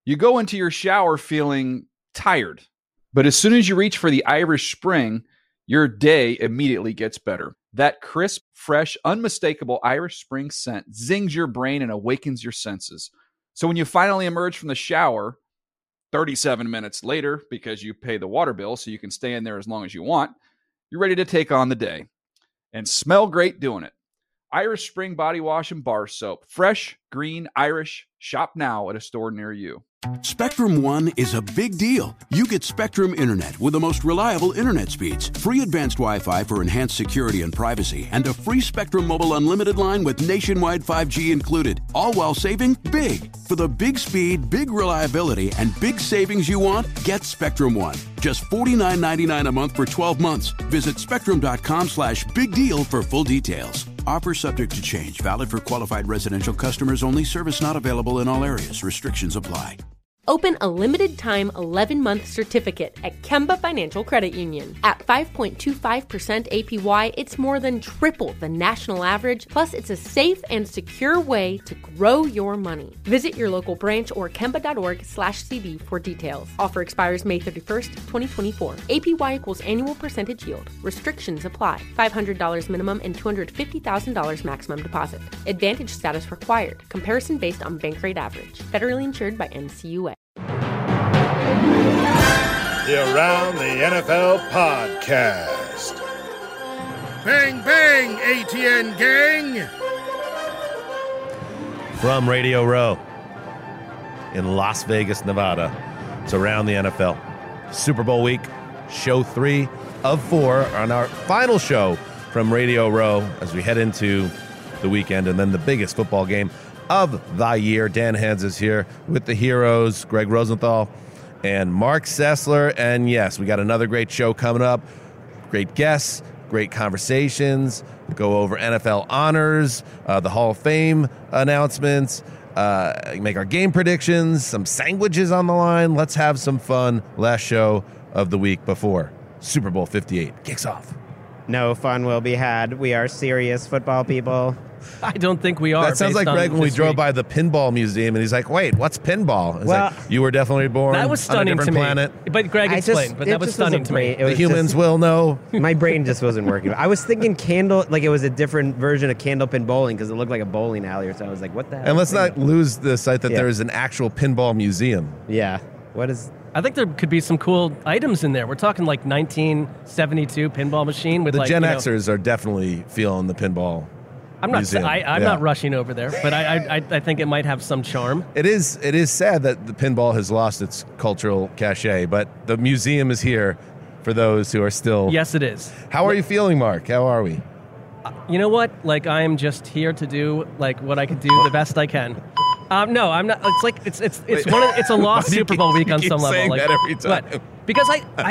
You go into your shower feeling tired, but as soon as you reach for the Irish Spring, your day immediately gets better. That crisp, fresh, unmistakable Irish Spring scent zings your brain and awakens your senses. So when you finally emerge from the shower 37 minutes later, because you pay the water bill so you can stay in there as long as you want, you're ready to take on the day and smell great doing it. Irish Spring Body Wash and Bar Soap. Fresh, green, Irish. Shop now at a store near you. Spectrum One is a big deal. You get Spectrum Internet with the most reliable internet speeds, free advanced Wi-Fi for enhanced security and privacy, and a free Spectrum Mobile Unlimited line with nationwide 5G included, all while saving big. For the big speed, big reliability, and big savings you want, get Spectrum One. Just $49.99 a month for 12 months. Visit spectrum.com/big deal for full details. Offer subject to change. Valid for qualified residential customers only. Service not available in all areas. Restrictions apply. Open a limited-time 11-month certificate at Kemba Financial Credit Union. At 5.25% APY, it's more than triple the national average, plus it's a safe and secure way to grow your money. Visit your local branch or kemba.org/CD for details. Offer expires May 31st, 2024. APY equals annual percentage yield. Restrictions apply. $500 minimum and $250,000 maximum deposit. Advantage status required. Comparison based on bank rate average. Federally insured by NCUA. The Around the NFL podcast. Bang, bang, ATN gang. From Radio Row in Las Vegas, Nevada, it's Around the NFL. Super Bowl week, show 3 of 4 on our final show from Radio Row as we head into the weekend and then the biggest football game of the year. Dan Hands is here with the heroes, Greg Rosenthal and Mark Sessler. And yes, we got another great show coming up. Great guests, great conversations. We'll go over NFL honors, the Hall of Fame announcements, make our game predictions, some sandwiches on the line. Let's have some fun. Last show of the week before Super Bowl 58 kicks off. No fun will be had. We are serious football people. I don't think we are. That sounds like Greg when we drove by the pinball museum, and he's like, "Wait, what's pinball?" It's well, like, you were definitely born that was stunning on a different to me. planet. But Greg explained, but that was stunning to me. The humans will know. My brain just wasn't working. I was thinking candle, like it was a different version of candlepin bowling because it looked like a bowling alley or something. I was like, what the hell? And let's not lose the sight that there is an actual pinball museum. Yeah. What is... I think there could be some cool items in there. We're talking like 1972 pinball machine with the like Gen Xers are definitely feeling the pinball. I'm not rushing over there, but I think it might have some charm. It is sad that the pinball has lost its cultural cachet, but the museum is here for those who are still. Yes, it is. How are you feeling, Mark? How are we? You know what? Like, I am just here to do like what I could do the best I can. No, I'm not. It's like it's a lost Super Bowl week on some level. Saying like that every time. But, because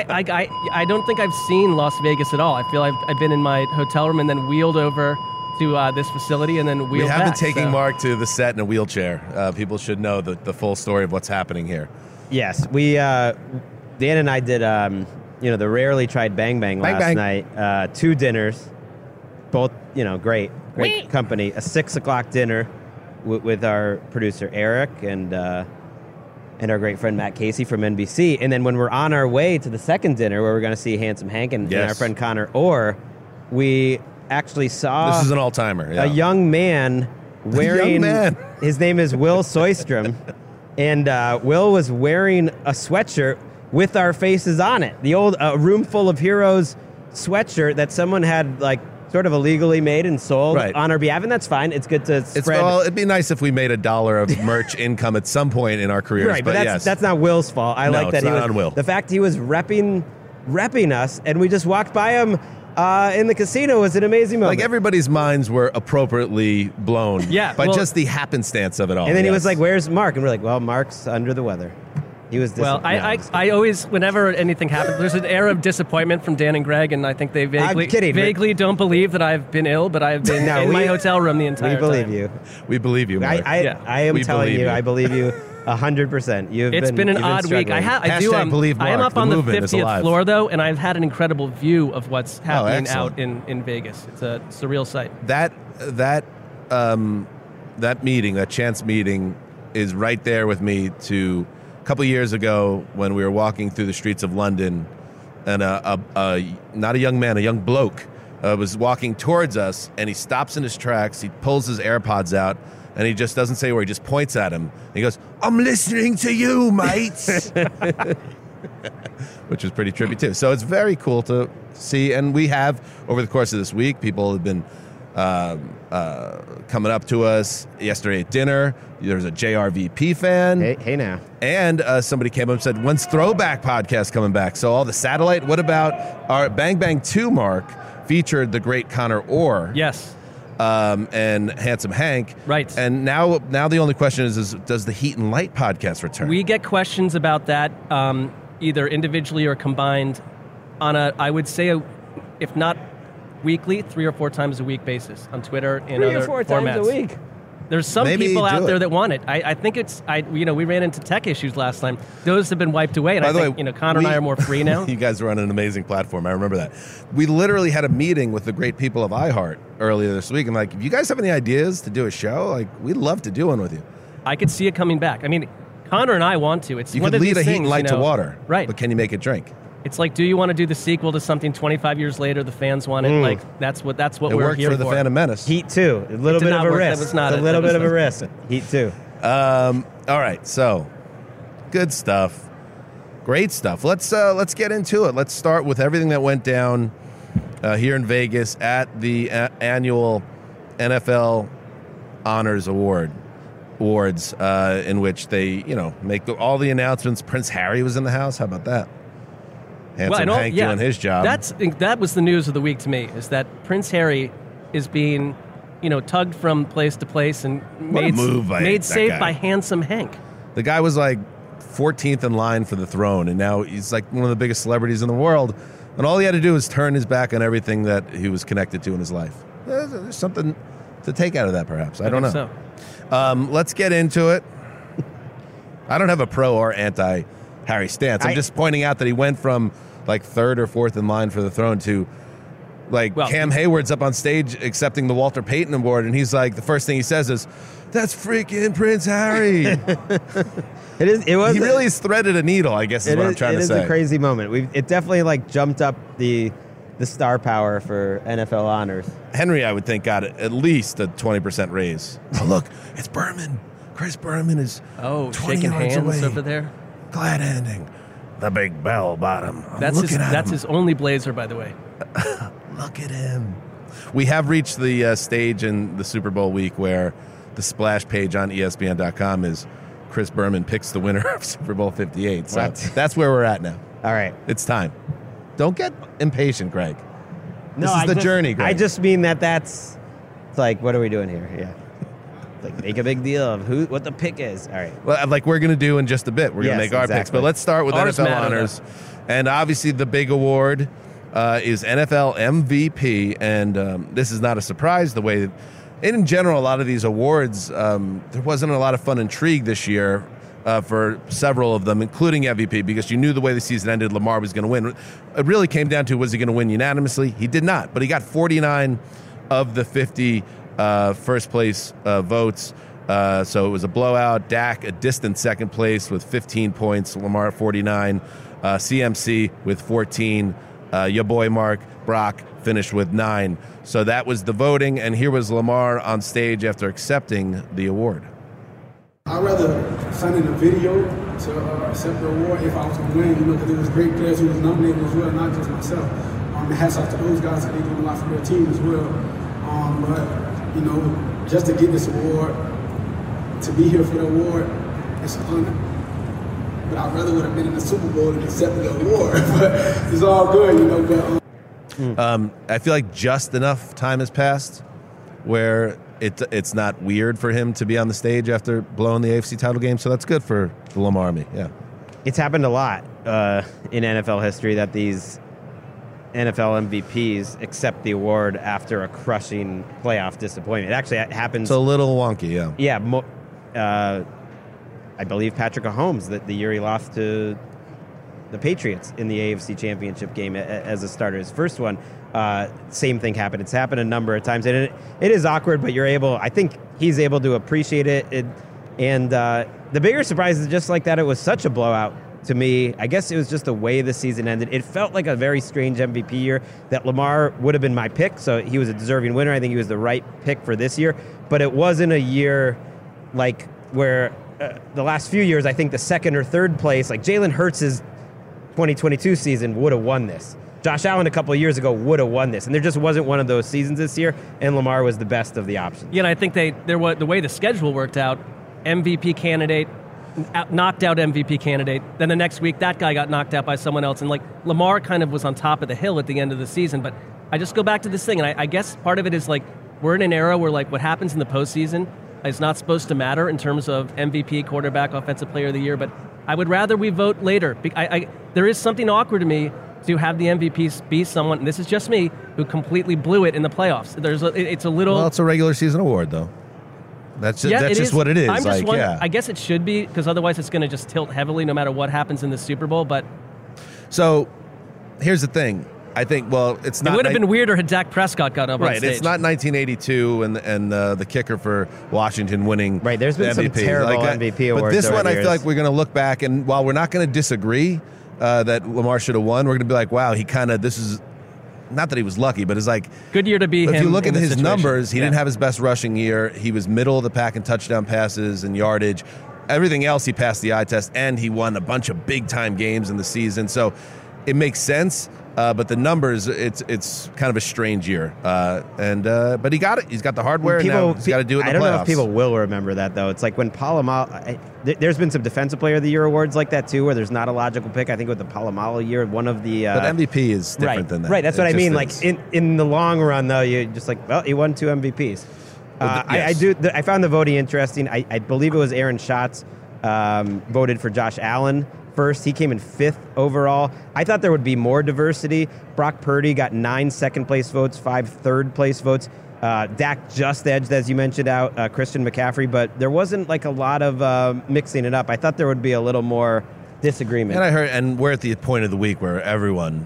I don't think I've seen Las Vegas at all. I feel I've been in my hotel room and then wheeled over to this facility and then wheeled back. We have been taking Mark to the set in a wheelchair. People should know the full story of what's happening here. Yes, we Dan and I did the rarely tried Bang Bang last night. 2 dinners, both great company. A 6 o'clock dinner with our producer Eric and our great friend Matt Casey from NBC. And then when we're on our way to the second dinner where we're going to see Handsome Hank and our friend Connor Orr, we actually saw this is an all-timer. Yeah. A young man wearing his name is Will Soistrom, and Will was wearing a sweatshirt with our faces on it. The old Room Full of Heroes sweatshirt that someone had like sort of illegally made and sold on our behalf, and that's fine. It's good to spread. Well, it'd be nice if we made $1 of merch income at some point in our careers. Right, but that's not Will's fault. I like that he was on Will. The fact he was repping us, and we just walked by him in the casino was an amazing moment. Like everybody's minds were appropriately blown by just the happenstance of it all. And then he was like, "Where's Mark?" And we're like, "Well, Mark's under the weather." He was I always, whenever anything happens, there's an air of disappointment from Dan and Greg, and I think they vaguely don't believe that I've been ill, but I've been in my hotel room the entire time. We believe you. We believe you, Mark. I am telling you, I believe you 100%. It's been an odd week. I am up on the 50th floor, though, and I've had an incredible view of what's happening out in Vegas. It's a surreal sight. That meeting, that chance meeting, is right there with me to couple years ago when we were walking through the streets of London, and not a young man, a young bloke was walking towards us, and he stops in his tracks. He pulls his AirPods out, and he just doesn't say where. He just points at him. He goes, "I'm listening to you, mates," which was pretty trippy too. So it's very cool to see, and we have over the course of this week, people have been coming up to us. Yesterday at dinner, there was a JRVP fan. Hey now. And somebody came up and said, "When's Throwback Podcast coming back?" So all the satellite. What about our Bang Bang 2, Mark, featured the great Connor Orr. Yes. And Handsome Hank. Right. And now the only question is does the Heat and Light podcast return? We get questions about that either individually or combined on I would say, if not weekly, 3 or 4 times a week basis on Twitter and other formats. 3 or 4 times a week. There's some people out there that want it. I think it's we ran into tech issues last time. Those have been wiped away, and I think Connor and I are more free now. You guys run an amazing platform. I remember that. We literally had a meeting with the great people of iHeart earlier this week, and if you guys have any ideas to do a show, we'd love to do one with you. I could see it coming back. I mean, Connor and I want to. It's you one could of lead these a things, Heat and Light to water, right? But can you make it drink? It's like, do you want to do the sequel to something 25 years later? The fans want it. That's what it we're worked here for. The Phantom Menace. Heat 2, a little bit of a risk. That was not a little bit of a risk. Heat 2. All right, so good stuff, great stuff. Let's get into it. Let's start with everything that went down here in Vegas at the annual NFL Honors Awards, in which they make all the announcements. Prince Harry was in the house. How about that? Handsome Hank doing his job. That was the news of the week to me, is that Prince Harry is being, tugged from place to place and made safe by Handsome Hank. The guy was 14th in line for the throne, and now he's one of the biggest celebrities in the world. And all he had to do was turn his back on everything that he was connected to in his life. There's something to take out of that, perhaps. I don't know. So. Let's get into it. I don't have a pro or anti Harry stance. I'm just pointing out that he went from 3rd or 4th in line for the throne to Cam Hayward's up on stage accepting the Walter Payton Award, and he's the first thing he says is, "That's freaking Prince Harry." He really has threaded a needle, I guess is what I'm trying to say. It is a crazy moment. It definitely jumped up the star power for NFL honors. Henry, I would think, got at least a 20% raise. Oh, look, it's Berman. Chris Berman is 20 shaking yards hands away. over there. Glad handing. The big bell bottom. That's his only blazer, by the way. Look at him. We have reached the stage in the Super Bowl week where the splash page on ESPN.com is Chris Berman picks the winner of Super Bowl 58. So that's where we're at now. All right. It's time. Don't get impatient, Greg. This is the journey, Greg. I just mean that's what are we doing here? Yeah. Make a big deal of what the pick is. All right. Well, we're going to do in just a bit. We're going to make our picks. But let's start with NFL honors. And obviously the big award is NFL MVP. And this is not a surprise the way in general, a lot of these awards, there wasn't a lot of fun intrigue this year for several of them, including MVP, because you knew the way the season ended, Lamar was going to win. It really came down to, was he going to win unanimously? He did not, but he got 49 of the 50 first place votes. So it was a blowout. Dak, a distant second place with 15 points. Lamar, 49. CMC with 14. Your boy Brock finished with 9. So that was the voting, and here was Lamar on stage after accepting the award. I'd rather send in a video to accept the award if I was going to win, because there was great players who was nominated as well, not just myself. And hats off to those guys, and they're doing a lot for their team as well. But, just to get this award, to be here for the award, it's an honor. But I rather would have been in the Super Bowl and accepted the award. But it's all good, But I feel like just enough time has passed where it's not weird for him to be on the stage after blowing the AFC title game. So that's good for the Lamar Army. Yeah, it's happened a lot in NFL history that these NFL MVPs accept the award after a crushing playoff disappointment. It actually happens. It's a little wonky, yeah. Yeah, I believe Patrick Mahomes, the year he lost to the Patriots in the AFC Championship game as a starter, his first one, same thing happened. It's happened a number of times, and it is awkward, but I think he's able to appreciate it. And the bigger surprise is just like that it was such a blowout to me. I guess it was just the way the season ended. It felt like a very strange MVP year that Lamar would have been my pick, so he was a deserving winner. I think he was the right pick for this year. But it wasn't a year like where the last few years, I think the second or third place, like Jalen Hurts' 2022 season would have won this. Josh Allen a couple of years ago would have won this, and there just wasn't one of those seasons this year, and Lamar was the best of the options. Yeah, and I think the way the schedule worked out, MVP candidate, knocked out MVP candidate, then the next week that guy got knocked out by someone else, and like Lamar kind of was on top of the hill at the end of the season. But I just go back to this thing, and I guess part of it is like we're in an era where like what happens in the postseason is not supposed to matter in terms of MVP, quarterback, offensive player of the year, but I would rather we vote later. There is something awkward to me to have the MVP be someone, and this is just me, who completely blew it in the playoffs. It's a little... Well, it's a regular season award, though. That's just what it is. I'm just wondering, I guess it should be, because otherwise it's going to just tilt heavily no matter what happens in the Super Bowl, but... So, here's the thing. I think, well, it's not... It would have been weirder had Dak Prescott got up on stage. Right, it's not 1982 and the kicker for Washington winning. Right, there's been some terrible MVP awards. But this one, I years. feel like we're going to look back, and while we're not going to disagree that Lamar should have won, we're going to be like, wow, he kind of, this is, not that he was lucky, but it's like... Good year to be him. If you look at his situation. numbers, he didn't have his best rushing year. He was middle of the pack in touchdown passes and yardage. Everything else, he passed the eye test, and he won a bunch of big-time games in the season. So it makes sense. But the numbers, it's kind of a strange year. But he got it. He's got the hardware, and now he's got to do it in the playoffs. I don't know if people will remember that, though. It's like when Polamalu... There's been some Defensive Player of the Year awards like that, too, where there's not a logical pick. I think with the Polamalu year, one of the... but MVP is different than that. Right, that's what I mean. Like, in the long run, though, you're just like, well, he won 2 MVPs. Yes. I found the voting interesting. I believe it was Aaron Schatz voted for Josh Allen first. He came in 5th overall. I thought there would be more diversity. Brock Purdy got 9 second-place votes, 5 third-place votes. Dak just edged, as you mentioned, out Christian McCaffrey, but there wasn't like a lot of mixing it up. I thought there would be a little more disagreement. And I heard, and we're at the point of the week where everyone,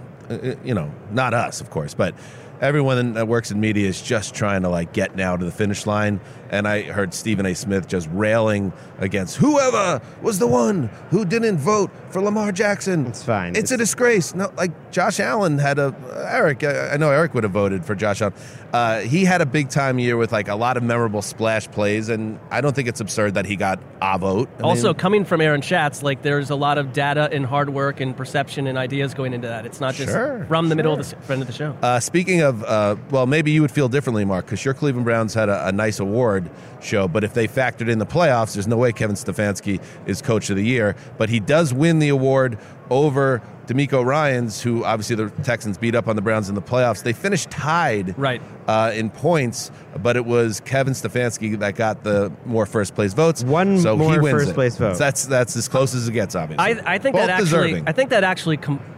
not us, of course, but everyone that works in media is just trying to like get now to the finish line. And I heard Stephen A. Smith just railing against whoever was the one who didn't vote for Lamar Jackson. It's fine. It's a disgrace. No, like Josh Allen had Eric. I know Eric would have voted for Josh Allen. He had a big time year with like a lot of memorable splash plays, and I don't think it's absurd that he got a vote. Coming from Aaron Schatz, like there's a lot of data and hard work and perception and ideas going into that. It's not just from the middle of the front of the show. Speaking of, well, maybe you would feel differently, Mark, because your Cleveland Browns had a nice award show, but if they factored in the playoffs, there's no way Kevin Stefanski is Coach of the Year. But he does win the award over D'Amico Ryans, who obviously the Texans beat up on the Browns in the playoffs. They finished tied in points, but it was Kevin Stefanski that got the more first-place votes. So more first-place votes. That's as close as it gets, obviously. I think that actually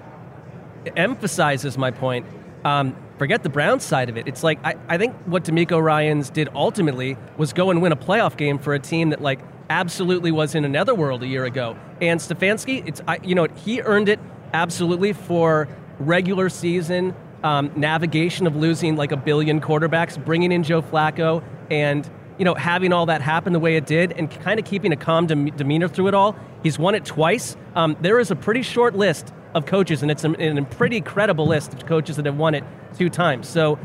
emphasizes my point. Forget the Browns side of it. It's like I think what D'Amico Ryans did ultimately was go and win a playoff game for a team that like absolutely was in another world a year ago. And Stefanski, he earned it absolutely for regular season navigation of losing like 1 billion quarterbacks, bringing in Joe Flacco, and having all that happen the way it did, and kind of keeping a calm demeanor through it all. He's won it twice. There is a pretty short list of coaches, and it's a pretty credible list of coaches that have won it 2 times. So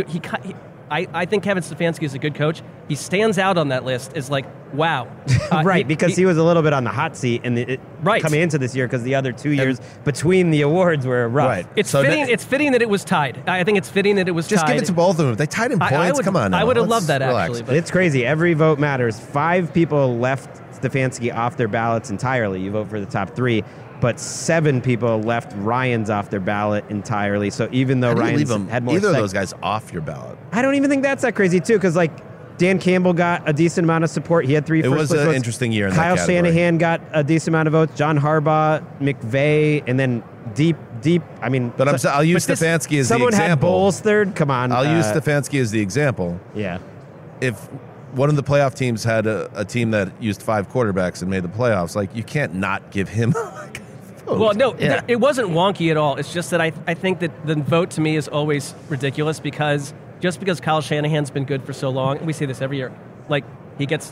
I think Kevin Stefanski is a good coach. He stands out on that list as like, wow. Because he was a little bit on the hot seat coming into this year, because the other 2 years between the awards were rough. Right. It's fitting that it was tied. I think it's fitting that it was tied. Just give it to both of them. If they tied in points, come on now. I would have loved that, relax. actually. But it's crazy. Every vote matters. 5 people left Stefanski off their ballots entirely. You vote for the top 3. But 7 people left Ryans off their ballot entirely. So even though Ryans had more... Either of those guys off your ballot. I don't even think that's that crazy, too, because like Dan Campbell got a decent amount of support. He had 3 first-place votes. It was an interesting year in Kyle that category. Shanahan got a decent amount of votes. John Harbaugh, McVay, and then deep... I mean... But I'll use Stefanski as the example. Someone had Bowles third? Come on. I'll use Stefanski as the example. Yeah. If one of the playoff teams had a team that used 5 quarterbacks and made the playoffs, like, you can't not give him... Well, no, it wasn't wonky at all. It's just that I think that the vote to me is always ridiculous, because Kyle Shanahan's been good for so long, and we say this every year, like he gets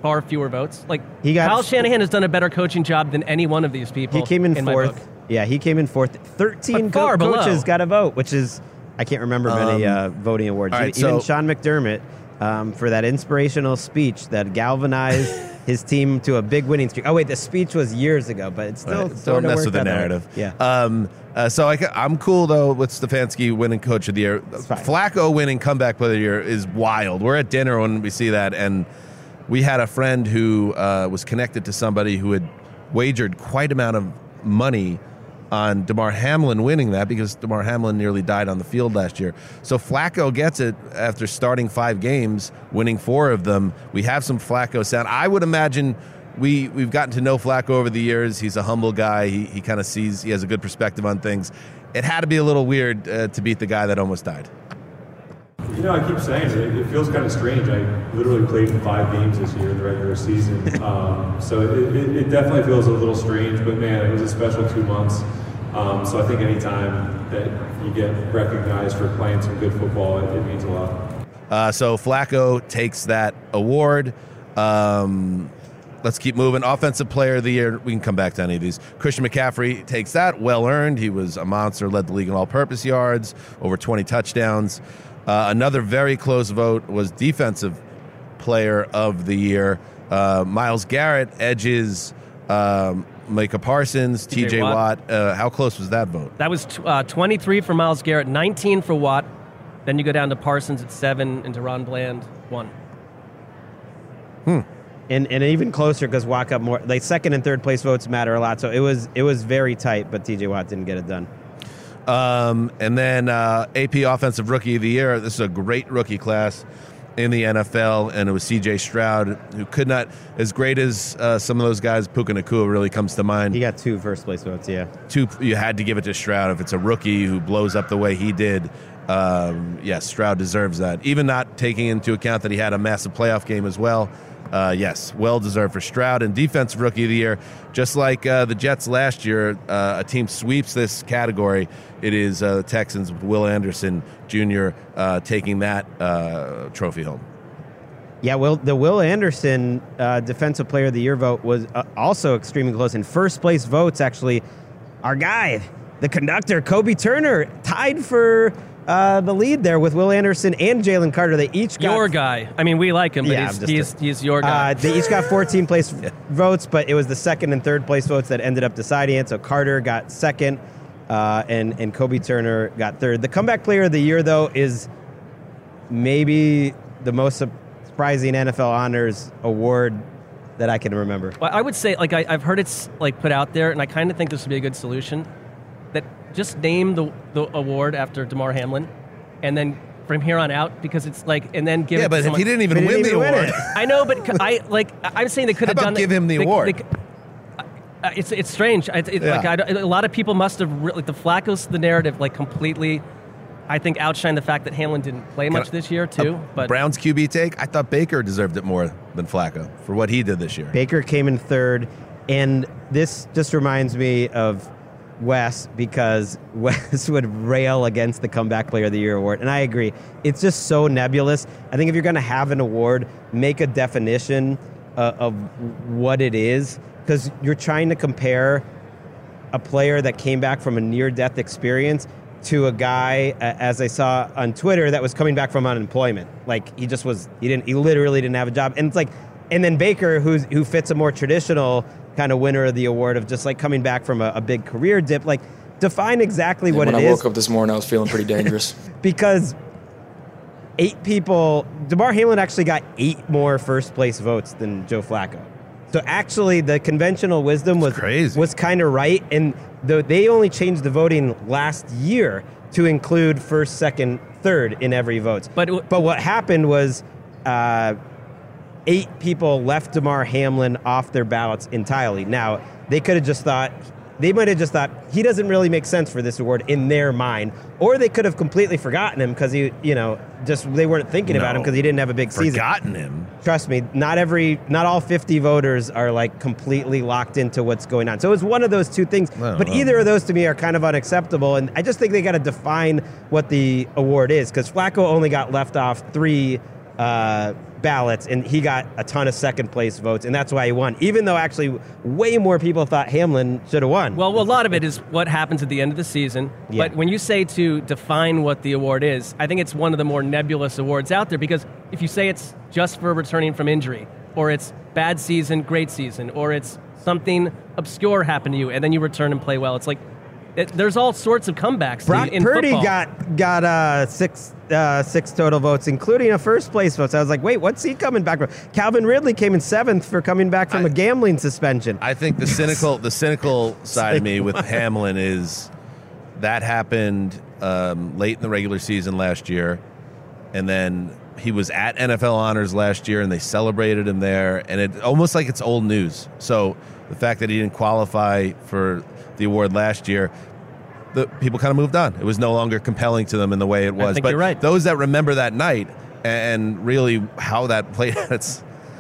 far fewer votes. Like He got- Kyle Shanahan has done a better coaching job than any one of these people. He came in my book. fourth. Yeah, he came in fourth. 13 But far below. coaches got a vote, which is, I can't remember many voting awards. all right, Even so- Sean McDermott, for that inspirational speech that galvanized his team to a big winning streak. Oh, wait, the speech was years ago, but it's still Right. sort Don't of mess worked with the out that way. narrative. Yeah. So I'm cool, though, with Stefanski winning Coach of the Year. fine. Flacco winning Comeback Player of the Year is wild. We're at dinner when we see that, and we had a friend who was connected to somebody who had wagered quite amount of money on DeMar Hamlin winning that because DeMar Hamlin nearly died on the field last year. So Flacco gets it after starting 5 games, winning 4 of them. We have some Flacco sound. I would imagine we've gotten to know Flacco over the years. He's a humble guy. He kind of sees, he has a good perspective on things. It had to be a little weird to beat the guy that almost died. You know, I keep saying it feels kind of strange. I literally played in 5 games this year in the regular season. So it definitely feels a little strange, but man, it was a special 2 months. So I think any time that you get recognized for playing some good football, it means a lot. So Flacco takes that award. Let's keep moving. Offensive Player of the Year. We can come back to any of these. Christian McCaffrey takes that. Well earned. He was a monster, led the league in all-purpose yards, over 20 touchdowns. Another very close vote was Defensive Player of the Year. Myles Garrett edges Micah Parsons, TJ Watt. How close was that vote? That was 23 for Myles Garrett, 19 for Watt. Then you go down to Parsons at 7 and Deron Bland 1. And even closer because Watt got more. Like second and third place votes matter a lot. So it was very tight, but TJ Watt didn't get it done. And then AP Offensive Rookie of the Year. This is a great rookie class in the NFL, and it was C.J. Stroud, who could not, as great as some of those guys, Puka Nacua really comes to mind. He got 2 first place votes, yeah. 2, you had to give it to Stroud. If it's a rookie who blows up the way he did, yes, Stroud deserves that. Even not taking into account that he had a massive playoff game as well. Yes, well-deserved for Stroud. And Defensive Rookie of the Year, just like the Jets last year, a team sweeps this category. It is the Texans with Will Anderson Jr. Taking that trophy home. Yeah, the Will Anderson Defensive Player of the Year vote was also extremely close. In first place votes, actually, our guy, the conductor, Kobe Turner, tied for the lead there with Will Anderson and Jalen Carter. They each got Your guy. I mean, we like him, but Yeah, he's your guy. they each got 14 place votes, but it was the second and third place votes that ended up deciding it. So Carter got second, and Kobe Turner got third. The Comeback Player of the Year, though, is maybe the most surprising NFL honors award that I can remember. Well, I would say, like, I've heard it's like put out there, and I kind of think this would be a good solution. That just name the award after DeMar Hamlin, and then from here on out, because it's like, and then give. Yeah, it but to if someone. he didn't even win the award, I know, but I'm saying they could have How done. about give him the award? It's strange. Like a lot of people must have the Flacco's the narrative like completely. I think outshine the fact that Hamlin didn't play much this year too. But Browns QB take, I thought Baker deserved it more than Flacco for what he did this year. Baker came in third, and this just reminds me of Wes, because Wes would rail against the Comeback Player of the Year award, and I agree. It's just so nebulous. I think if you're going to have an award, make a definition of what it is, because you're trying to compare a player that came back from a near-death experience to a guy, as I saw on Twitter, that was coming back from unemployment. Like he literally didn't have a job, and it's like, and then Baker, who fits a more traditional kind of winner of the award of just like coming back from a big career dip. Like, define exactly what it is. When I woke up this morning, I was feeling pretty dangerous. Because 8 people, DeMar Hamlin actually got 8 more first place votes than Joe Flacco. So actually the conventional wisdom was kind of right. And they only changed the voting last year to include first, second, third in every vote. But what happened was 8 people left DeMar Hamlin off their ballots entirely. Now, they might have just thought he doesn't really make sense for this award in their mind, or they could have completely forgotten him because they weren't thinking about him because he didn't have a big season. Forgotten him. Trust me, not all 50 voters are like completely locked into what's going on. So it's one of those two things. But either of those to me are kind of unacceptable, and I just think they got to define what the award is, because Flacco only got left off 3 ballots, and he got a ton of second-place votes, and that's why he won, even though actually way more people thought Hamlin should have won. Well, a lot of it is what happens at the end of the season. Yeah. But when you say to define what the award is, I think it's one of the more nebulous awards out there, because if you say it's just for returning from injury, or it's bad season, great season, or it's something obscure happened to you, and then you return and play well, it's like there's all sorts of comebacks Brock in Purdy football. got six total votes, including a first-place vote. So I was like, wait, what's he coming back from? Calvin Ridley came in 7th for coming back from a gambling suspension. I think the cynical side of me with Hamlin is that happened late in the regular season last year, and then he was at NFL Honors last year, and they celebrated him there, and it almost like it's old news. So the fact that he didn't qualify for the award last year, the people kind of moved on. It was no longer compelling to them in the way it was. I think but you're right. Those that remember that night and really how that played out, it's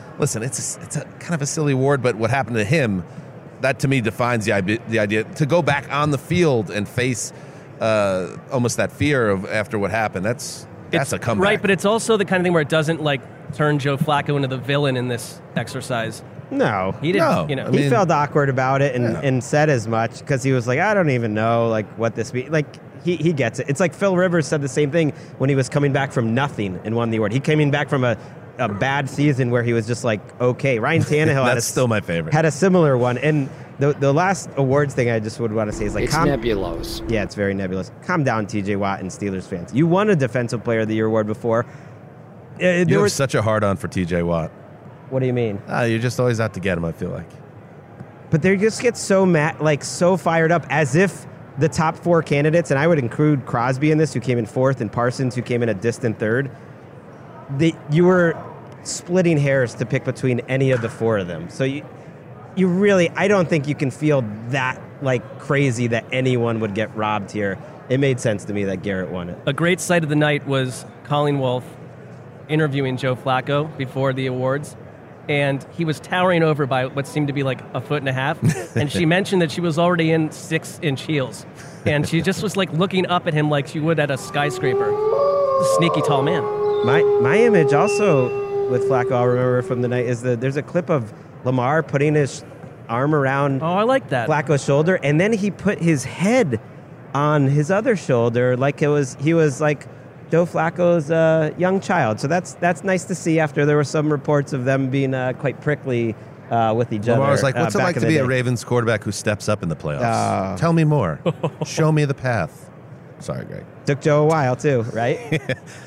a kind of a silly award, but what happened to him, that to me defines the idea to go back on the field and face almost that fear of after what happened. That's a comeback. Right, but it's also the kind of thing where it doesn't turn Joe Flacco into the villain in this exercise. No. He didn't. He felt awkward about it and said as much because he was like, I don't even know what this means. He gets it. It's like Phil Rivers said the same thing when he was coming back from nothing and won the award. He came back from a bad season where he was just okay. Ryan Tannehill still my favorite. Had a similar one. And the last awards thing I just would want to say is it's nebulous. Yeah, it's very nebulous. Calm down, TJ Watt and Steelers fans. You won a Defensive Player of the Year award before. You have such a hard-on for TJ Watt. What do you mean? You're just always out to get him, I feel like. But they just get so mad, so fired up, as if the top 4 candidates, and I would include Crosby in this, who came in 4th, and Parsons, who came in a distant 3rd. You were splitting hairs to pick between any of the 4 of them. So you really, I don't think you can feel that crazy that anyone would get robbed here. It made sense to me that Garrett won it. A great sight of the night was Colleen Wolfe interviewing Joe Flacco before the awards. And he was towering over by what seemed to be 1.5 feet. And she mentioned that she was already in 6-inch heels. And she just was looking up at him like she would at a skyscraper. A sneaky tall man. My image also with Flacco, I'll remember from the night, is there's a clip of Lamar putting his arm around I like that. Flacco's shoulder. And then he put his head on his other shoulder he was Joe Flacco's young child. So that's nice to see after there were some reports of them being quite prickly with each other. I was like, what's it like to be a Ravens quarterback who steps up in the playoffs? Tell me more. Show me the path. Sorry, Greg. Took Joe a while, too, right?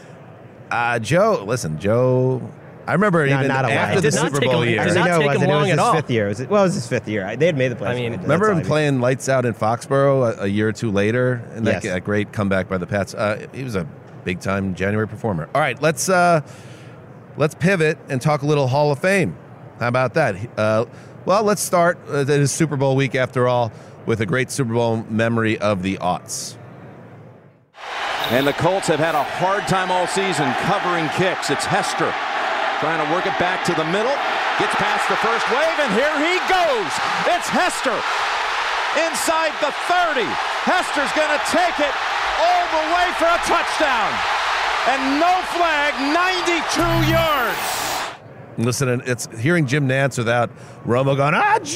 Joe, I remember even after the Super Bowl year. It did not take him long at all. It was his 5th year. They had made the playoffs. Remember him playing lights out in Foxborough a year or two later? And that great comeback by the Pats. He was a big-time January performer. All right, let's pivot and talk a little Hall of Fame. How about that? Let's start. It is Super Bowl week, after all, with a great Super Bowl memory of the aughts. And the Colts have had a hard time all season covering kicks. It's Hester trying to work it back to the middle. Gets past the first wave, and here he goes. It's Hester inside the 30. Hester's going to take it all the way for a touchdown. And no flag, 92 yards. Listen, it's hearing Jim Nantz without Romo going,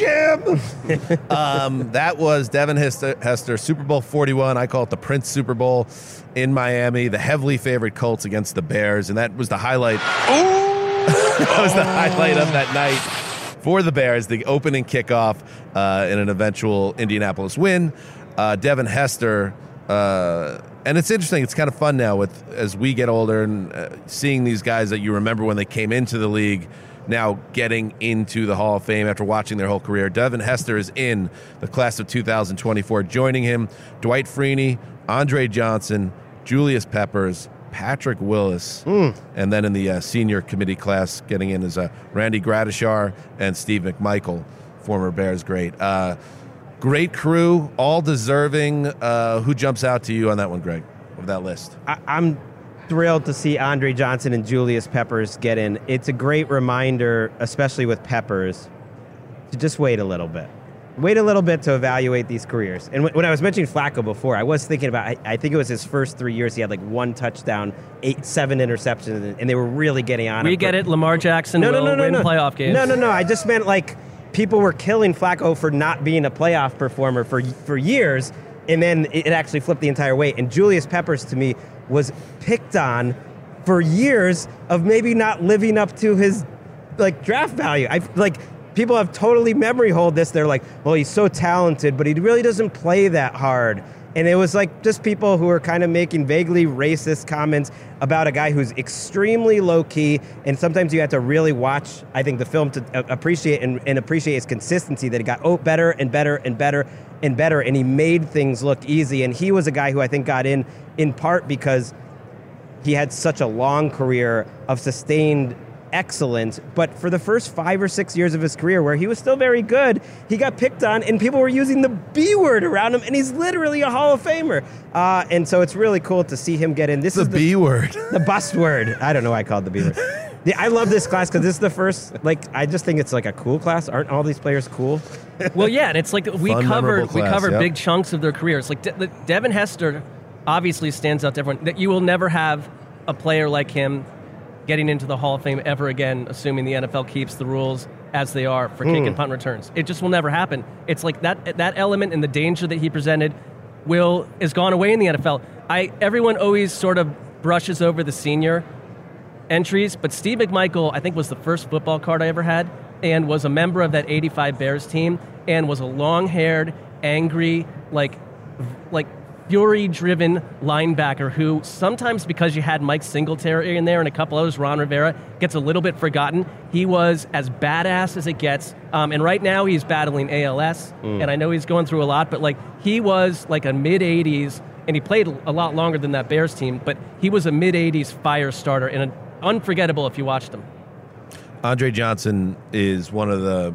Jim! That was Devin Hester, Super Bowl 41. I call it the Prince Super Bowl in Miami. The heavily favored Colts against the Bears, and that was the highlight. That was the highlight of that night for the Bears, the opening kickoff in an eventual Indianapolis win. Devin Hester, and it's interesting. It's kind of fun now as we get older and seeing these guys that you remember when they came into the league now getting into the Hall of Fame after watching their whole career. Devin Hester is in the class of 2024. Joining him, Dwight Freeney, Andre Johnson, Julius Peppers, Patrick Willis, and then in the senior committee class getting in is Randy Gradishar and Steve McMichael, former Bears great. Great crew, all deserving. Who jumps out to you on that one, Greg, of that list? I'm thrilled to see Andre Johnson and Julius Peppers get in. It's a great reminder, especially with Peppers, to just wait a little bit. wait a little bit to evaluate these careers. And when I was mentioning Flacco before, I was thinking about, I think it was his first 3 years, he had like 1 touchdown, 7 interceptions, and they were really getting on him. We get it, Lamar Jackson will win playoff games. No, I just meant like people were killing Flacco for not being a playoff performer for years, and then it actually flipped the entire way. And Julius Peppers, to me, was picked on for years of maybe not living up to his like draft value. People have totally memory hold this. They're like, well, he's so talented, but he really doesn't play that hard. And it was like just people who were kind of making vaguely racist comments about a guy who's extremely low-key, and sometimes you have to really watch, I think, the film to appreciate and appreciate his consistency, that he got better and better and better and better, and he made things look easy. And he was a guy who I think got in part because he had such a long career of sustained excellence, but for the first 5 or 6 years of his career where he was still very good, he got picked on and people were using the B word around him, and he's literally a Hall of Famer. And so it's really cool to see him get in. This is the B word. The bust word. I don't know why I called it the B word. Yeah, I love this class because this is the first, I just think it's like a cool class. Aren't all these players cool? Well, yeah, and it's like we covered big chunks of their careers. Like Devin Hester obviously stands out to everyone. That you will never have a player like him getting into the Hall of Fame ever again, assuming the NFL keeps the rules as they are for kick and punt returns. It just will never happen. It's like that element and the danger that he presented is gone away in the NFL. Everyone always sort of brushes over the senior entries, but Steve McMichael, I think, was the first football card I ever had and was a member of that 85 Bears team and was a long-haired, angry, like fury-driven linebacker who sometimes, because you had Mike Singletary in there and a couple others, Ron Rivera, gets a little bit forgotten. He was as badass as it gets. And right now he's battling ALS, and I know he's going through a lot, but he was like a mid-'80s, and he played a lot longer than that Bears team, but he was a mid-'80s fire starter and unforgettable if you watched him. Andre Johnson is one of the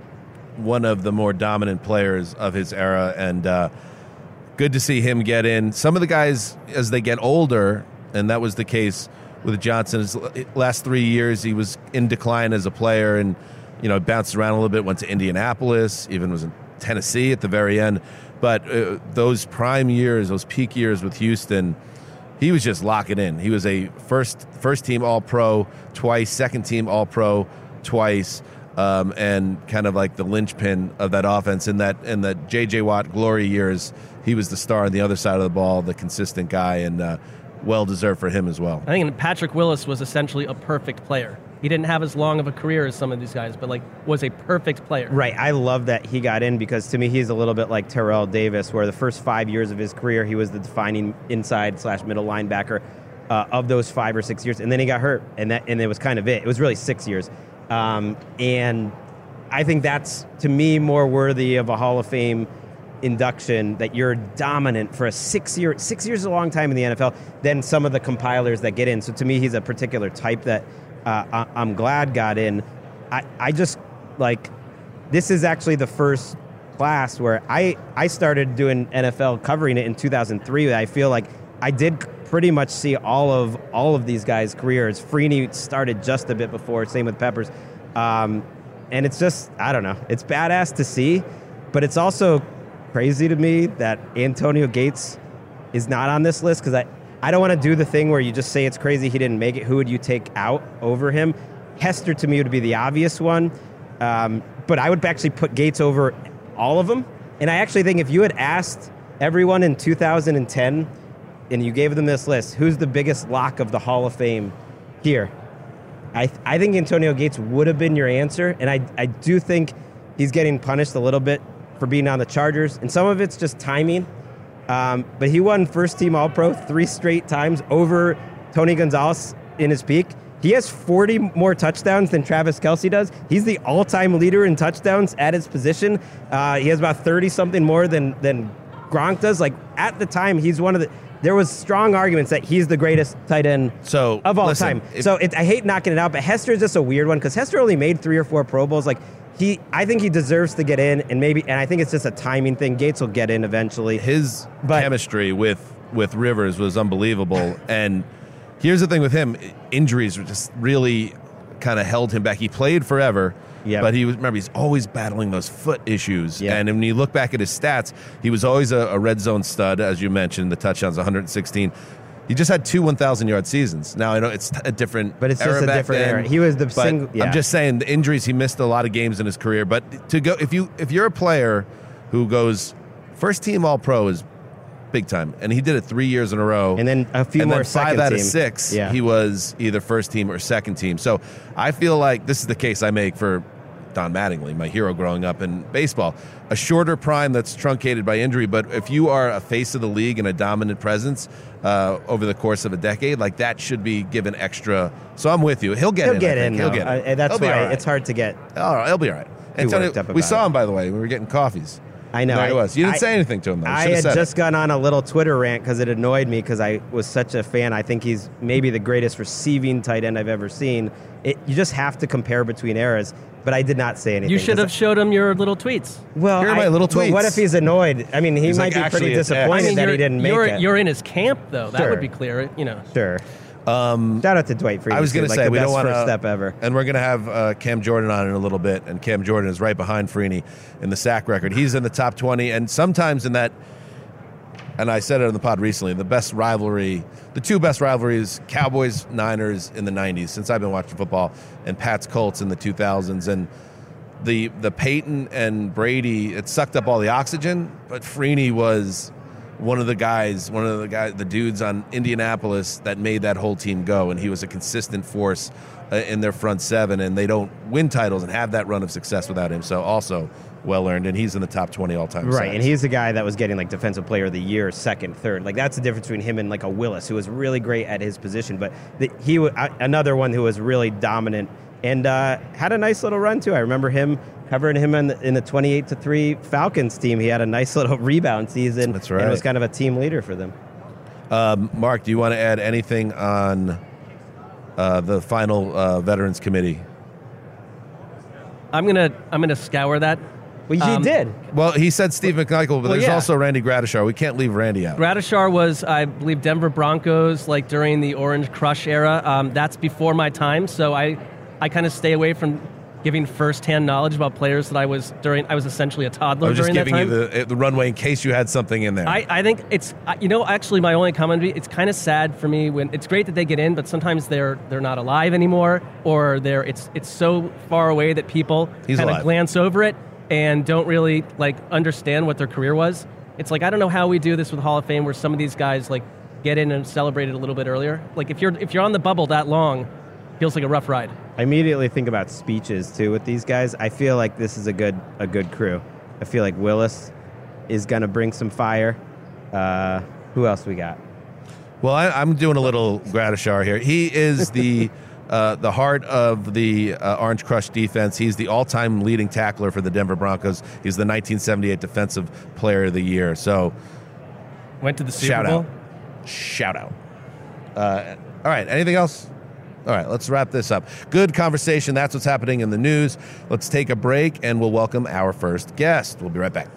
more dominant players of his era, and good to see him get in. Some of the guys, as they get older, and that was the case with Johnson, his last 3 years, he was in decline as a player and, bounced around a little bit, went to Indianapolis, even was in Tennessee at the very end. But those prime years, those peak years with Houston, he was just locking in. He was a first-team All-Pro twice, second-team All-Pro twice, and kind of like the linchpin of that offense. In the J.J. Watt glory years, he was the star on the other side of the ball, the consistent guy, and well-deserved for him as well. I think Patrick Willis was essentially a perfect player. He didn't have as long of a career as some of these guys, but was a perfect player. Right. I love that he got in because to me he's a little bit like Terrell Davis, where the first 5 years of his career he was the defining inside/middle linebacker of those 5 or 6 years, and then he got hurt, and it was kind of it. It was really 6 years, and I think that's to me more worthy of a Hall of Fame induction, that you're dominant for a 6 year. 6 years is a long time in the NFL. Than some of the compilers that get in. So to me, he's a particular type that I'm glad got in. I just this is actually the first class where I started doing NFL, covering it in 2003. I feel like I did pretty much see all of these guys' careers. Freeney started just a bit before. Same with Peppers, and it's just, I don't know. It's badass to see, but it's also crazy to me that Antonio Gates is not on this list, because I don't want to do the thing where you just say it's crazy he didn't make it. Who would you take out over him? Hester to me would be the obvious one, but I would actually put Gates over all of them. And I actually think if you had asked everyone in 2010 and you gave them this list, who's the biggest lock of the Hall of Fame here? I think Antonio Gates would have been your answer, and I do think he's getting punished a little bit for being on the Chargers, and some of it's just timing. But he won first-team All-Pro 3 straight times over Tony Gonzalez in his peak. He has 40 more touchdowns than Travis Kelce does. He's the all-time leader in touchdowns at his position. He has about 30-something more than Gronk does. At the time, he's one of the... There was strong arguments that he's the greatest tight end of all time. I hate knocking it out, but Hester is just a weird one, because Hester only made 3 or 4 Pro Bowls. I think he deserves to get in, and I think it's just a timing thing. Gates will get in eventually. His chemistry with Rivers was unbelievable. And here's the thing with him: injuries were just really kind of held him back. He played forever, but he's always battling those foot issues. Yep. And when you look back at his stats, he was always a red zone stud, as you mentioned, the touchdowns, 116. He just had 2 1,000-yard seasons. Now, I know it's a different But it's just a different era. He was the single. Yeah. I'm just saying, the injuries, he missed a lot of games in his career. But to go, if you're a player who goes first team All-Pro is big time, and he did it 3 years in a row. And then a few and more then second 5 out team. of 6, Yeah. he was either first team or second team. So I feel like this is the case I make for Don Mattingly, my hero growing up in baseball. A shorter prime that's truncated by injury, but if you are a face of the league and a dominant presence over the course of a decade, like that should be given extra. So I'm with you. He'll get in. He'll get in. That's He'll why it's hard to get. All right, he'll be all right. Antonio, we saw him, by the way. We were getting coffees. I know. There he was. You didn't say anything to him, though. I had just gone on a little Twitter rant because it annoyed me because I was such a fan. I think he's maybe the greatest receiving tight end I've ever seen. You just have to compare between eras. But I did not say anything. You should have showed him your little tweets. Well, here are my little tweets. Well, what if he's annoyed? I mean, he might be pretty disappointed that he didn't make it. You're in his camp, though. That would be clear, Sure. Shout out to Dwight Freeney. I was going to say, we don't want first step ever. And we're going to have Cam Jordan on in a little bit, and Cam Jordan is right behind Freeney in the sack record. He's in the top 20, and sometimes in that, and I said it on the pod recently, the two best rivalries, Cowboys-Niners in the 90s, since I've been watching football, and Pats-Colts in the 2000s. And the Peyton and Brady, it sucked up all the oxygen, but Freeney was one of the dudes on Indianapolis that made that whole team go, and he was a consistent force in their front seven, and they don't win titles and have that run of success without him. So also well-earned, and he's in the top 20 all-time. Right, and he's the guy that was getting like Defensive Player of the Year, second, third. Like that's the difference between him and like a Willis, who was really great at his position, but another one who was really dominant and had a nice little run too. I remember him covering him in the 28-3 Falcons team. He had a nice little rebound season. That's right. And was kind of a team leader for them. Mark, do you want to add anything on the final Veterans Committee? I'm gonna scour that. Well, he did. Well, he said Steve McMichael, but there's also Randy Gradishar. We can't leave Randy out. Gradishar was, I believe, Denver Broncos, like during the Orange Crush era. That's before my time, so I kind of stay away from giving first-hand knowledge about players that I was essentially a toddler during that time. I was just giving you the runway in case you had something in there. I think it's, actually my only comment would be, it's kind of sad for me when, it's great that they get in, but sometimes they're not alive anymore, or it's so far away that people kind of glance over it and don't really like understand what their career was. It's like, I don't know how we do this with Hall of Fame where some of these guys like get in and celebrate it a little bit earlier. Like if you're on the bubble that long, it feels like a rough ride. I immediately think about speeches too with these guys. I feel like this is a good crew. I feel like Willis is gonna bring some fire. Who else we got? Well, I'm doing a little Gradishar here. He is the heart of the Orange Crush defense. He's the all-time leading tackler for the Denver Broncos. He's the 1978 Defensive Player of the Year. So, went to the Super Bowl. Shout out. All right. Anything else? All right, let's wrap this up. Good conversation. That's what's happening in the news. Let's take a break, and we'll welcome our first guest. We'll be right back.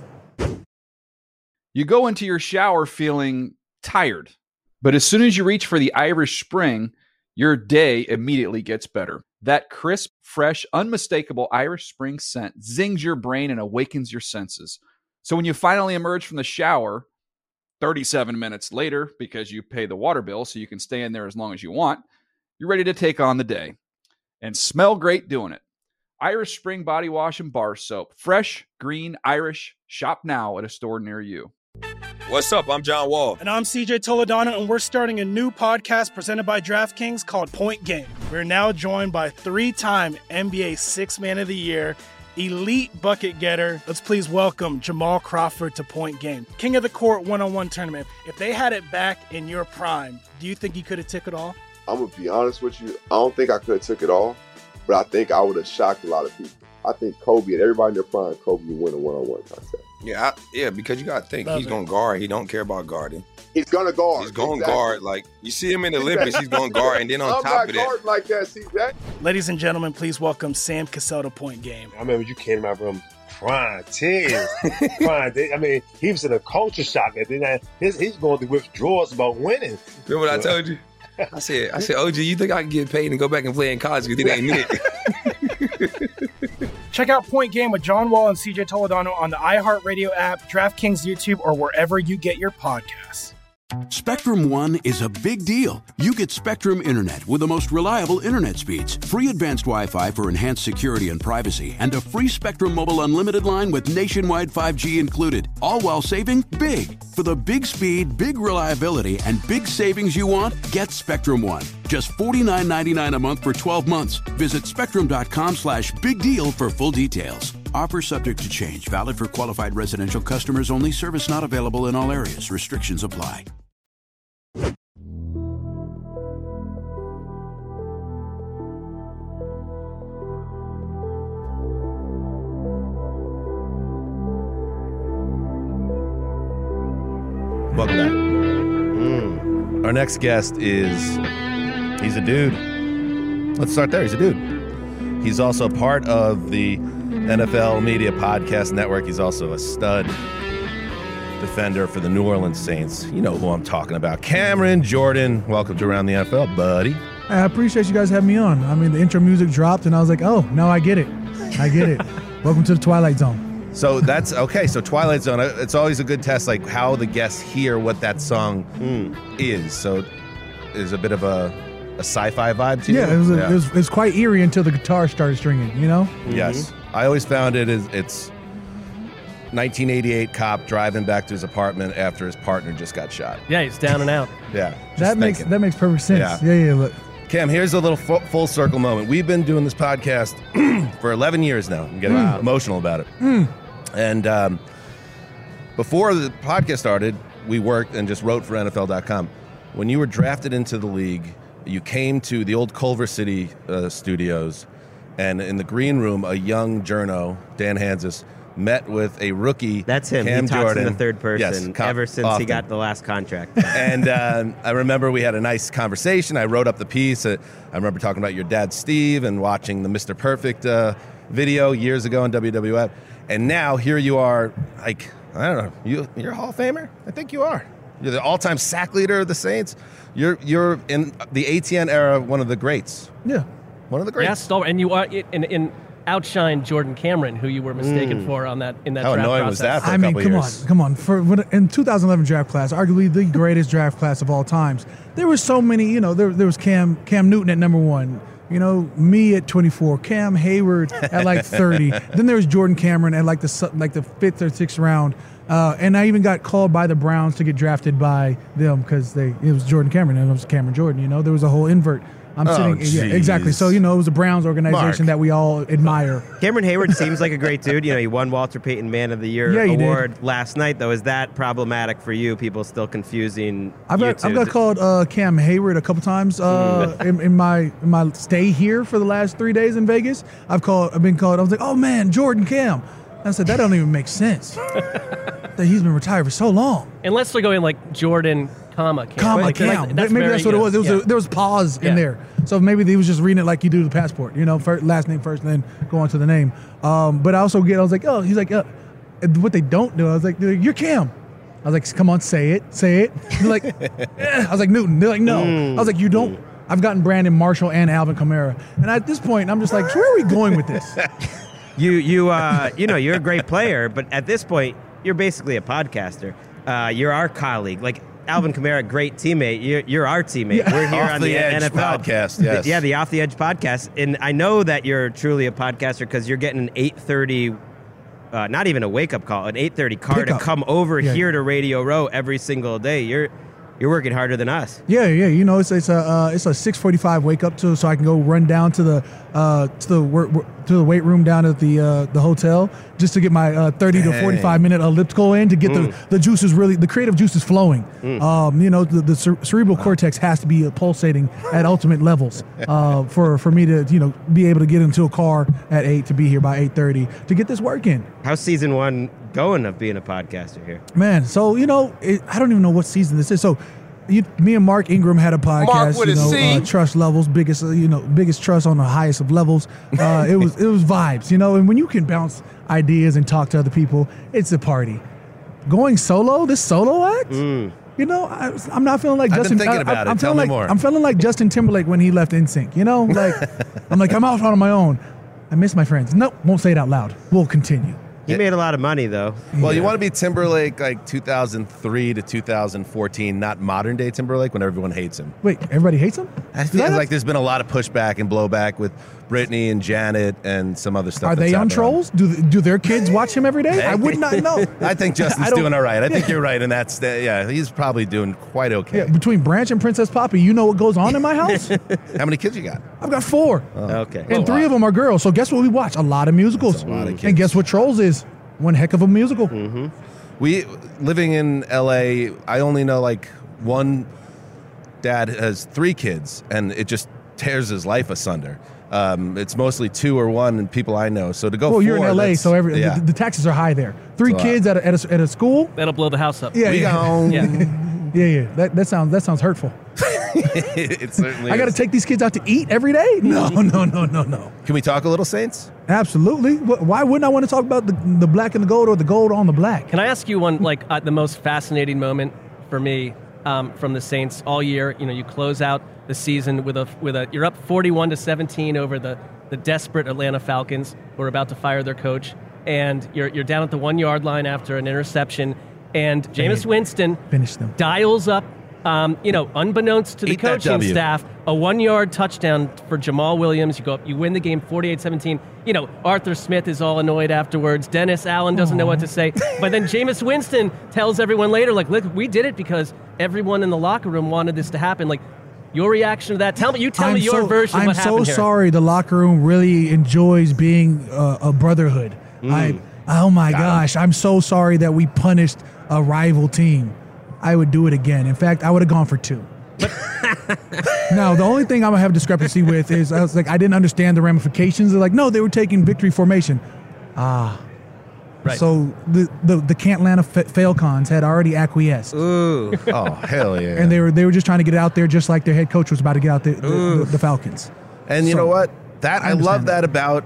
You go into your shower feeling tired, but as soon as you reach for the Irish Spring, your day immediately gets better. That crisp, fresh, unmistakable Irish Spring scent zings your brain and awakens your senses. So when you finally emerge from the shower, 37 minutes later, because you pay the water bill so you can stay in there as long as you want, you're ready to take on the day and smell great doing it. Irish Spring Body Wash and Bar Soap. Fresh, green, Irish. Shop now at a store near you. What's up? I'm John Wall. And I'm CJ Toledano, and we're starting a new podcast presented by DraftKings called Point Game. We're now joined by 3-time NBA Sixth Man of the Year, elite bucket getter. Let's please welcome Jamal Crawford to Point Game. King of the Court one-on-one tournament. If they had it back in your prime, do you think you could have took it all? I'm going to be honest with you. I don't think I could have took it all, but I think I would have shocked a lot of people. I think Kobe and everybody in their prime, Kobe would win a one-on-one contest. Yeah, because you got to think. He's going to guard. He don't care about guarding. He's going to guard. He's going to guard. Like, you see him in the Olympics, he's going to guard. And then on top of that. I'm not guarding like that, CJ. Ladies and gentlemen, please welcome Sam Cassell to Point Game. I remember you came out from prime 10. I mean, he was in a culture shock. And then he's going through withdrawals about winning. Remember what I told you? I said, OG, you think I can get paid and go back and play in college because it ain't it? Check out Point Game with John Wall and CJ Toledano on the iHeartRadio app, DraftKings YouTube, or wherever you get your podcasts. Spectrum One is a big deal. You get Spectrum Internet with the most reliable internet speeds, free advanced Wi-Fi for enhanced security and privacy, and a free Spectrum Mobile Unlimited line with nationwide 5G included, all while saving big. For the big speed, big reliability, and big savings you want, get Spectrum One. Just $49.99 a month for 12 months. Visit spectrum.com/big deal for full details. Offer subject to change. Valid for qualified residential customers only. Service not available in all areas. Restrictions apply. Welcome back. Our next guest he's a dude. Let's start there. He's a dude. He's also part of the NFL Media Podcast Network. He's also a stud defender for the New Orleans Saints. You know who I'm talking about. Cameron Jordan. Welcome to Around the NFL, buddy. I appreciate you guys having me on. I mean, the intro music dropped, and I was like, oh, now I get it. I get it. Welcome to the Twilight Zone. So that's okay. So Twilight Zone, it's always a good test, like how the guests hear what that song is. So there's a bit of a sci-fi vibe to it. Yeah, it was quite eerie until the guitar started stringing, you know? Yes. I always found it's 1988 cop driving back to his apartment after his partner just got shot. Yeah, he's down and out. Yeah. That makes perfect sense. Yeah. Look. Cam, here's a little full circle moment. We've been doing this podcast for 11 years now. I'm getting emotional about it. And before the podcast started, we worked and just wrote for NFL.com. When you were drafted into the league, you came to the old Culver City studios, and in the green room, a young journo, Dan Hansis, met with a rookie. That's him. Cam he talks Jordan. in the third person ever since he got the last contract. And I remember we had a nice conversation. I wrote up the piece. I remember talking about your dad, Steve, and watching the Mr. Perfect video years ago on WWF. And now here you are, like, I don't know, you're a Hall of Famer? I think you are. You're the all-time sack leader of the Saints. You're in the ATN era, one of the greats. Yeah. One of the greats. Yeah, stalwart. And you are in outshine Jordan Cameron, who you were mistaken for in that How draft annoying process. was that for I a mean, couple years? come on. In 2011 draft class, arguably the greatest draft class of all times, there were so many, there was Cam Newton at number 1. Me at 24, Cam Hayward at like 30. Then there was Jordan Cameron at like the 5th or 6th round. And I even got called by the Browns to get drafted by them because it was Jordan Cameron and it was Cameron Jordan. There was a whole invert. Exactly. So, it was a Browns organization that we all admire. Cameron Hayward seems like a great dude. He won Walter Payton Man of the Year award last night, though. Is that problematic for you? People still confusing I've got called Cam Hayward a couple times in my stay here for the last 3 days in Vegas. I've been called. I was like, oh man, Jordan Cam. I said that don't even make sense. That he's been retired for so long. Unless they're going like Jordan, Cam. Cam. Maybe that's what it was. There was pause in there. So maybe he was just reading it like you do the passport. Last name first, and then go on to the name. But I was like, oh, he's like, what they don't do. I was like, you're Cam. I was like, come on, say it. They're like, I was like, Newton. They're like, no. I was like, you don't. I've gotten Brandon Marshall and Alvin Kamara, and at this point, I'm just like, where are we going with this? You're a great player, but at this point, you're basically a podcaster. You're our colleague. Like Alvin Kamara, great teammate. You're our teammate. Yeah. We're here Off on the the Edge NFL podcast. Yes. The Off the Edge podcast. And I know that you're truly a podcaster because you're getting an 8:30, not even a wake up call, an 8:30 car to come over here to Radio Row every single day. You're working harder than us. Yeah. It's a 6:45 wake up so I can go run down to the weight room down at the hotel just to get my 30 to 45 minute elliptical in to get the juices the creative juices flowing. The cerebral cortex has to be pulsating at ultimate levels for me to be able to get into a car at 8 to be here by 8:30 to get this work in. How's season 1 going of being a podcaster here? Man, so I don't even know what season this is. So me and Mark Ingram had a podcast, trust levels, biggest trust on the highest of levels. It was vibes, and when you can bounce ideas and talk to other people, it's a party. Going solo, this solo act, You know, I'm not feeling like I've Justin. been thinking about it. Tell me like, more. I'm feeling like Justin Timberlake when he left NSYNC. You know, like I'm out on my own. I miss my friends. Nope, won't say it out loud. We'll continue. He made a lot of money, though. Well, you want to be Timberlake like 2003 to 2014, not modern day Timberlake when everyone hates him. Wait, everybody hates him? I feel like there's been a lot of pushback and blowback with Britney and Janet and some other stuff. Are they on Trolls? Do their kids watch him every day? I would not know. I think Justin's doing all right. I think you're right, and he's probably doing quite okay. Yeah, between Branch and Princess Poppy, you know what goes on in my house? How many kids you got? I've got 4. Okay. And 3 of them are girls. So guess what we watch? A lot of musicals. That's a lot of kids. And guess what Trolls is? One heck of a musical. Mm-hmm. We living in LA, I only know like one dad has 3 kids, and it just tears his life asunder. It's mostly 2 or 1 and people I know. So to go 4, you're in LA, so the taxes are high there. 3 kids at a school. That'll blow the house up. Yeah, Yeah. That sounds hurtful. It certainly I got to take these kids out to eat every day? No. Can we talk a little Saints? Absolutely. Why wouldn't I want to talk about the black and the gold or the gold on the black? Can I ask you one, the most fascinating moment for me from the Saints all year? You know, you close out the season with a you're up 41-17 over the desperate Atlanta Falcons who are about to fire their coach, and you're down at the 1-yard line after an interception, and Jameis Winston dials up. Unbeknownst to the coaching staff, a 1-yard touchdown for Jamal Williams. You go up, you win the game 48-17. Arthur Smith is all annoyed afterwards. Dennis Allen doesn't know what to say. But then Jameis Winston tells everyone later, look, we did it because everyone in the locker room wanted this to happen. Your reaction to that? Tell me your version of what happened here. I'm so sorry the locker room really enjoys being a brotherhood. Oh my gosh, I'm so sorry that we punished a rival team. I would do it again. In fact, I would have gone for 2. Now, the only thing I'm going to have discrepancy with is I didn't understand the ramifications. They're no, they were taking victory formation. Right. So the Cantlanta Falcons had already acquiesced. Ooh. Oh, hell yeah. And they were just trying to get out there just like their head coach was about to get out the Falcons. And you know what? I love that about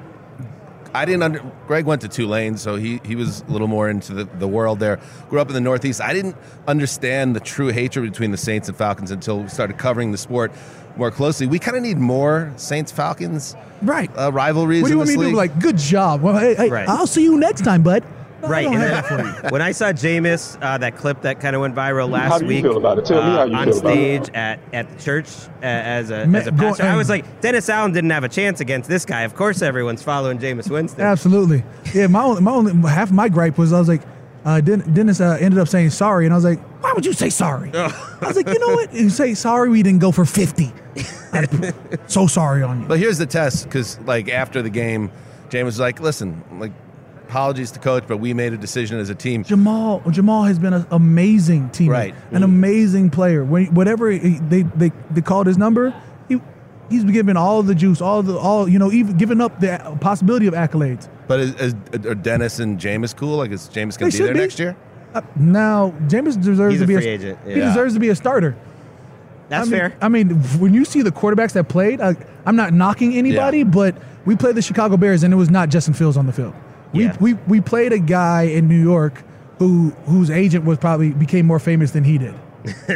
Greg went to Tulane, so he was a little more into the world there. Grew up in the Northeast. I didn't understand the true hatred between the Saints and Falcons until we started covering the sport more closely. We kind of need more Saints-Falcons rivalries. What do you want me to do? Good job. Well, hey, right. I'll see you next time, bud. Right. When I saw Jameis, that clip that kind of went viral last week feel about it? Tell me how you on feel stage about it. at the church as a pastor, I was like, Dennis Allen didn't have a chance against this guy. Of course, everyone's following Jameis Winston. Absolutely. Yeah, my only half of my gripe was I was like, Dennis ended up saying sorry, and I was like, why would you say sorry? I was like, you know what? You say sorry, we didn't go for 50. I'm so sorry on you. But here's the test, because after the game, Jameis was like, listen, apologies to coach, but we made a decision as a team. Jamal has been an amazing teammate, right? An amazing player. Whatever they called his number, he's given all the juice, even giving up the possibility of accolades. But are Dennis and Jameis cool? Is Jameis going to be there next year? Now Jameis deserves to be a free agent. Yeah. He deserves to be a starter. That's fair. I mean, when you see the quarterbacks that played, I'm not knocking anybody, but we played the Chicago Bears, and it was not Justin Fields on the field. We played a guy in New York whose agent became more famous than he did.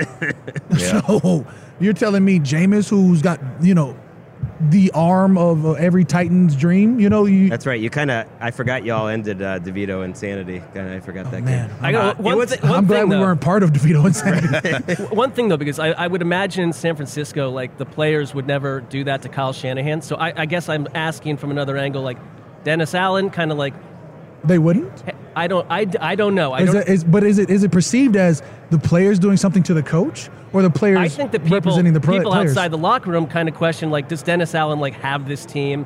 So you're telling me Jameis, who's got the arm of every Titan's dream, That's right. I forgot y'all ended DeVito Insanity. I forgot that man. game. I got I'm glad we weren't part of DeVito Insanity. One thing though, because I would imagine in San Francisco, the players would never do that to Kyle Shanahan. So I guess I'm asking from another angle, Dennis Allen, kind of they wouldn't. I don't know. But is it perceived as the players doing something to the coach, or the players? I think the representing the people players? Outside the locker room kind of question does Dennis Allen have this team,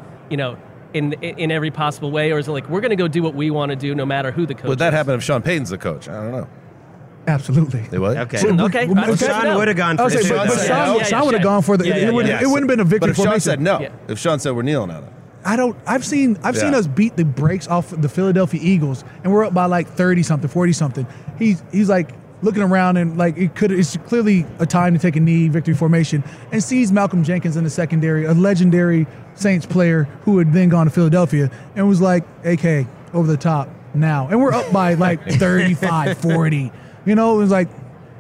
in every possible way, or is it we're going to go do what we want to do no matter who the coach? Would that is? happen if Sean Payton's the coach? I don't know. Absolutely. They would? Okay. Sean would have gone for this. Sean would have gone for the. It wouldn't have been a victory But if formation. Sean said no, if Sean said we're kneeling on it. I've seen us beat the brakes off the Philadelphia Eagles, and we're up by 30-something, 40-something. He's looking around and it's clearly a time to take a knee, victory formation, and sees Malcolm Jenkins in the secondary, a legendary Saints player who had then gone to Philadelphia, and was like, AK, over the top now. And we're up by 35, 40. It was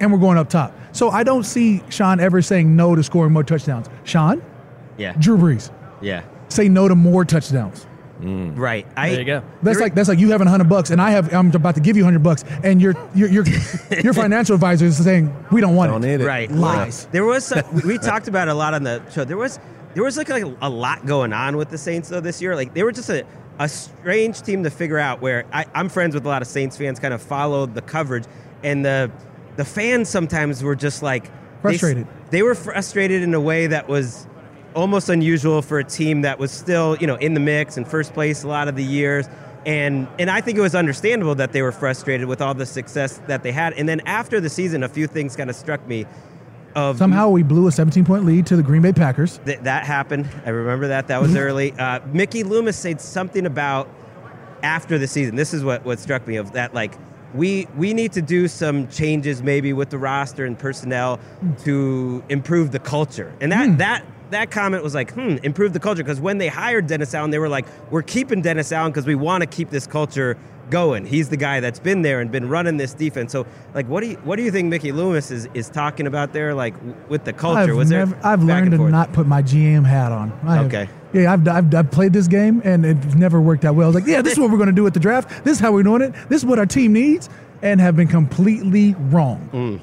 and we're going up top. So I don't see Sean ever saying no to scoring more touchdowns. Sean? Yeah. Drew Brees. Yeah. Say no to more touchdowns. Right. There you go. That's like you having $100 and I'm about to give you $100 and your financial advisor is saying we don't want Need it. Right. Lies. There was we talked about it a lot on the show. There was like a lot going on with the Saints though this year. Like they were just a strange team to figure out. Where I'm friends with a lot of Saints fans, kind of followed the coverage, and the fans sometimes were just like frustrated. They were frustrated in a way that was almost unusual for a team that was still, in the mix in first place a lot of the years. And I think it was understandable that they were frustrated with all the success that they had. And then after the season, a few things kind of struck me. Somehow we blew a 17-point lead to the Green Bay Packers. That happened. I remember that. That was early. Mickey Loomis said something about after the season. This is what struck me of that, like, we need to do some changes maybe with the roster and personnel to improve the culture. And that comment was like, improve the culture. Because when they hired Dennis Allen, they were like, we're keeping Dennis Allen because we want to keep this culture going. He's the guy that's been there and been running this defense. So, like, what do you think Mickey Loomis is talking about there, like, with the culture? I've learned to not put my GM hat on. I've played this game, and it's never worked out well. I was like, this is what we're going to do at the draft. This is how we're doing it. This is what our team needs, and have been completely wrong.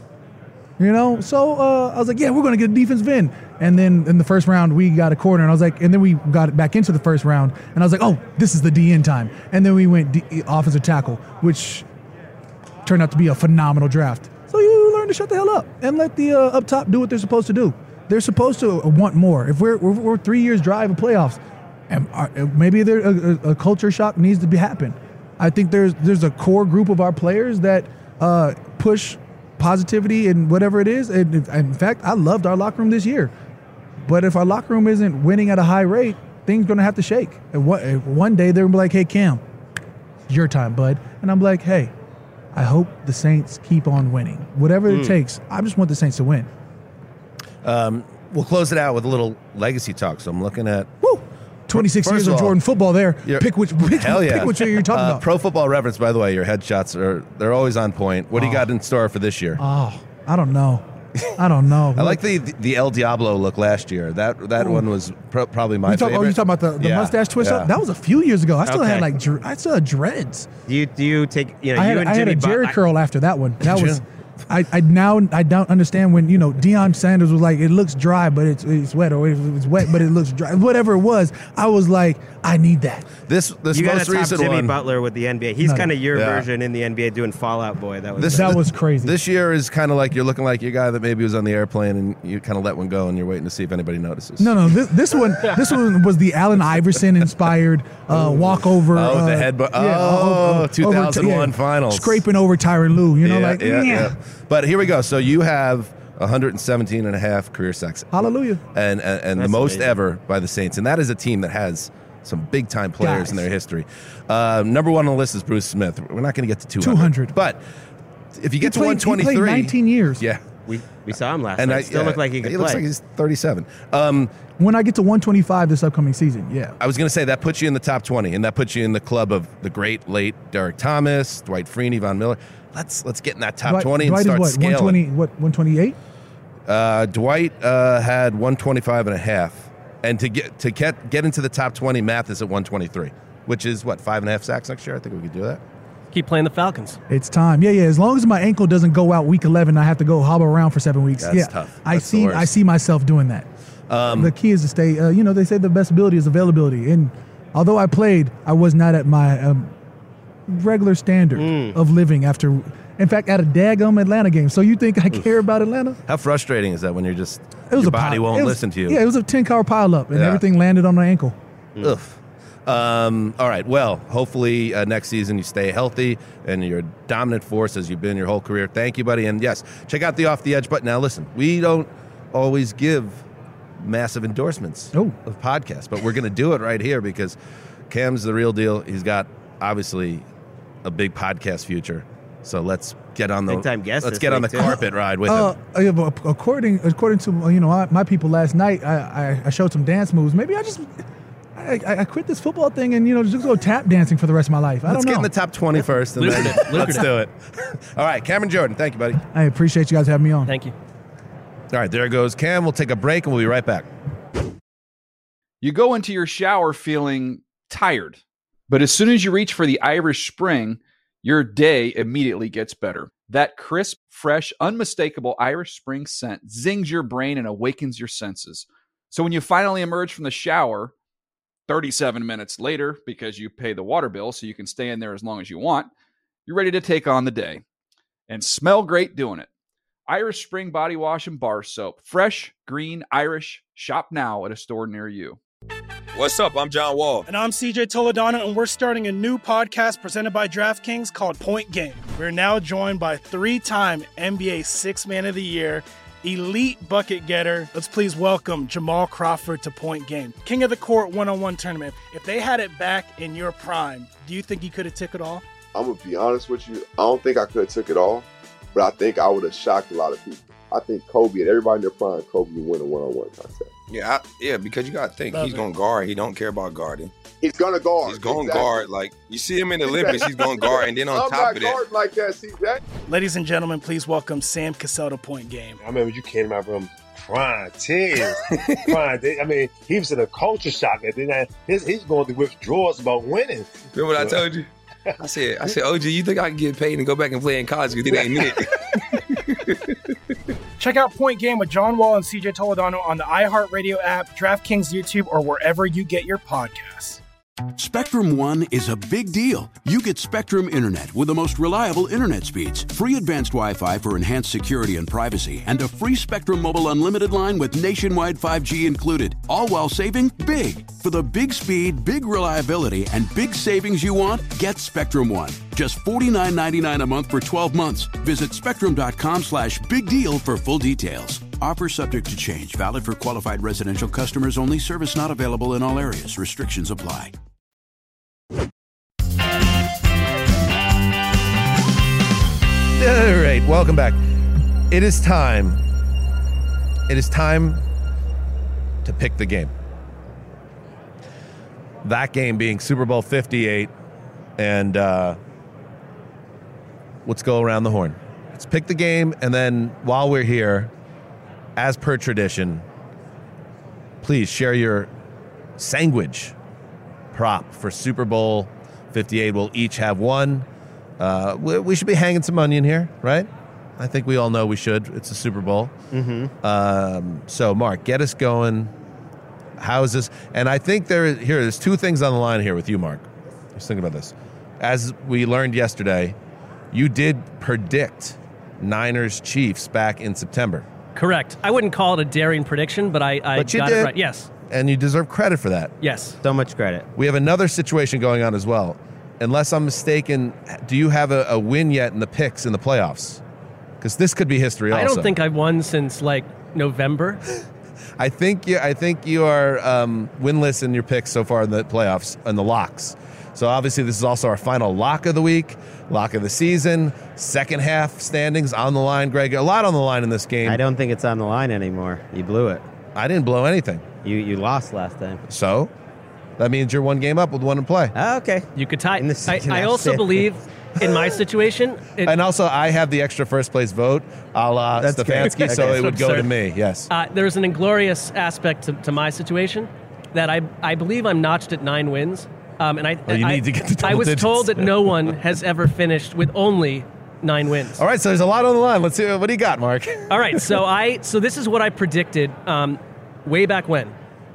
So I was like, we're going to get a defensive end. And then in the first round, we got a corner. And I was like, and then we got it back into the first round. And I was like, oh, this is the DN time. And then we went offensive tackle, which turned out to be a phenomenal draft. So you learn to shut the hell up and let the up top do what they're supposed to do. They're supposed to want more. If we're 3 years drive of playoffs, and maybe a culture shock needs to happen. I think there's a core group of our players that push positivity and whatever it is. And in fact, I loved our locker room this year. But if our locker room isn't winning at a high rate, things are going to have to shake. And one day they're going to be like, hey, Cam, it's your time, bud. And I'm like, hey, I hope the Saints keep on winning. Whatever it takes, I just want the Saints to win. We'll close it out with a little legacy talk. So I'm looking at 26 years of Jordan football there. Pick which year you're talking about. Pro Football Reference, by the way, your headshots they're always on point. What do you got in store for this year? Oh, I don't know. I like the El Diablo look last year. That one was probably my favorite. Oh, you talking about the mustache twist up? That was a few years ago. I still had I still had dreads. Do you take I had a Jerry curl after that one. That was. I don't understand when Deion Sanders was like, it looks dry but it's wet, or it's wet but it looks dry. Whatever it was, I was like, I need that. This you most recent Jimmy one, Butler with the NBA. He's kind of your version in the NBA doing Fall Out Boy. That was crazy. This year is kind of like you're looking like your guy that maybe was on the airplane and you kind of let one go and you're waiting to see if anybody notices. No. This one was the Allen Iverson inspired walkover. Oh, the headbutt. 2001 finals, scraping over Tyronn Lue. But here we go. So you have 117 and a half career sacks. Hallelujah. And the most ever by the Saints. And that is a team that has some big-time players in their history. Number one on the list is Bruce Smith. We're not going to get to 200. But if you get to 123. He played 19 years. Yeah. We saw him last night. Still looked like he could play. He looks like he's 37. When I get to 125 this upcoming season, I was going to say that puts you in the top 20, and that puts you in the club of the great late Derek Thomas, Dwight Freeney, Von Miller. Let's get in that top 20 and start scaling. 128? Dwight had 125 and a half. And to get into the top 20, Math is at 123, which is, 5.5 sacks next year? I think we could do that. Keep playing the Falcons. It's time. Yeah. As long as my ankle doesn't go out week 11, I have to go hobble around for 7 weeks. That's tough. I see myself doing that. The key is to stay, they say the best ability is availability. And although I played, I was not at my regular standard of living after, in fact, at a daggum Atlanta game. So you think I care about Atlanta? How frustrating is that when your body won't listen to you? Yeah, it was a 10-car pileup, and everything landed on my ankle. Ugh. All right. Well, hopefully next season you stay healthy and you're a dominant force as you've been your whole career. Thank you, buddy. And yes, check out the Off the Edge button. Now, listen, we don't always give massive endorsements of podcasts, but we're going to do it right here because Cam's the real deal. He's got obviously a big podcast future. So let's get on the carpet ride with him. According to my people last night, I showed some dance moves. Maybe I I quit this football thing and, just go tap dancing for the rest of my life. Let's get in the top 20 first, and then let's do it. All right, Cameron Jordan, thank you, buddy. I appreciate you guys having me on. Thank you. All right, there goes Cam. We'll take a break, and we'll be right back. You go into your shower feeling tired, but as soon as you reach for the Irish Spring, your day immediately gets better. That crisp, fresh, unmistakable Irish Spring scent zings your brain and awakens your senses. So when you finally emerge from the shower 37 minutes later, because you pay the water bill so you can stay in there as long as you want, you're ready to take on the day and smell great doing it. Irish Spring Body Wash and Bar Soap. Fresh, green, Irish. Shop now at a store near you. What's up? I'm John Wall. And I'm CJ Toledano, and we're starting a new podcast presented by DraftKings called Point Game. We're now joined by three-time NBA Sixth Man of the Year, elite bucket getter. Let's please welcome Jamal Crawford to Point Game. King of the Court one-on-one tournament. If they had it back in your prime, do you think you could have took it all? I'm going to be honest with you. I don't think I could have took it all, but I think I would have shocked a lot of people. I think Kobe and everybody in their prime, Kobe would win a one-on-one contest. Yeah, because you got to think, he's going to guard. He don't care about guarding. He's going to guard. He's going to guard. Like, you see him in the Olympics, he's going to guard. And then on top of that. I'm not guarding like that, CJ. Ladies and gentlemen, please welcome Sam Cassell to Point Game. I remember you came out from crying tears. I mean, he was in a culture shock. And then he's going through withdrawals about winning. Remember what I told you? I said, OG, you think I can get paid and go back and play in college because it ain't it? Check out Point Game with John Wall and CJ Toledano on the iHeartRadio app, DraftKings YouTube, or wherever you get your podcasts. Spectrum One is a big deal. You get Spectrum Internet with the most reliable internet speeds, free advanced Wi-Fi for enhanced security and privacy, and a free Spectrum Mobile Unlimited line with nationwide 5G included, all while saving big. For the big speed, big reliability, and big savings you want, get Spectrum One. Just $49.99 a month for 12 months. Visit spectrum.com/big deal for full details. Offer subject to change. Valid for qualified residential customers only. Service not available in all areas. Restrictions apply. All right, welcome back. It is time. It is time to pick the game. That game being Super Bowl 58, and let's go around the horn. Let's pick the game, and then while we're here, as per tradition, please share your sandwich prop for Super Bowl 58. We'll each have one. We should be hanging some onion here, right? I think we all know we should. It's a Super Bowl. Mm-hmm. So, Mark, get us going. How is this? And I think there's two things on the line here with you, Mark. Just think about this. As we learned yesterday, you did predict Niners-Chiefs back in September. Correct. I wouldn't call it a daring prediction, but I got it right. Yes. And you deserve credit for that. Yes. So much credit. We have another situation going on as well. Unless I'm mistaken, do you have a win yet in the picks in the playoffs? Because this could be history also. I don't think I've won since, November. I think you are winless in your picks so far in the playoffs and the locks. So obviously this is also our final lock of the week, lock of the season, second half standings on the line. Greg, a lot on the line in this game. I don't think it's on the line anymore. You blew it. I didn't blow anything. You lost last time. So that means you're one game up with one to play. Oh, okay. You could tie. I also believe in my situation. And also I have the extra first place vote a la Stefanski, so it would go to me. Yes. There's an inglorious aspect to my situation that I believe I'm notched at 9 wins. And you need to get to double I was digits. told that no one has ever finished with only 9 wins. All right, so there's a lot on the line. Let's see. What do you got, Mark? All right, so this is what I predicted way back when.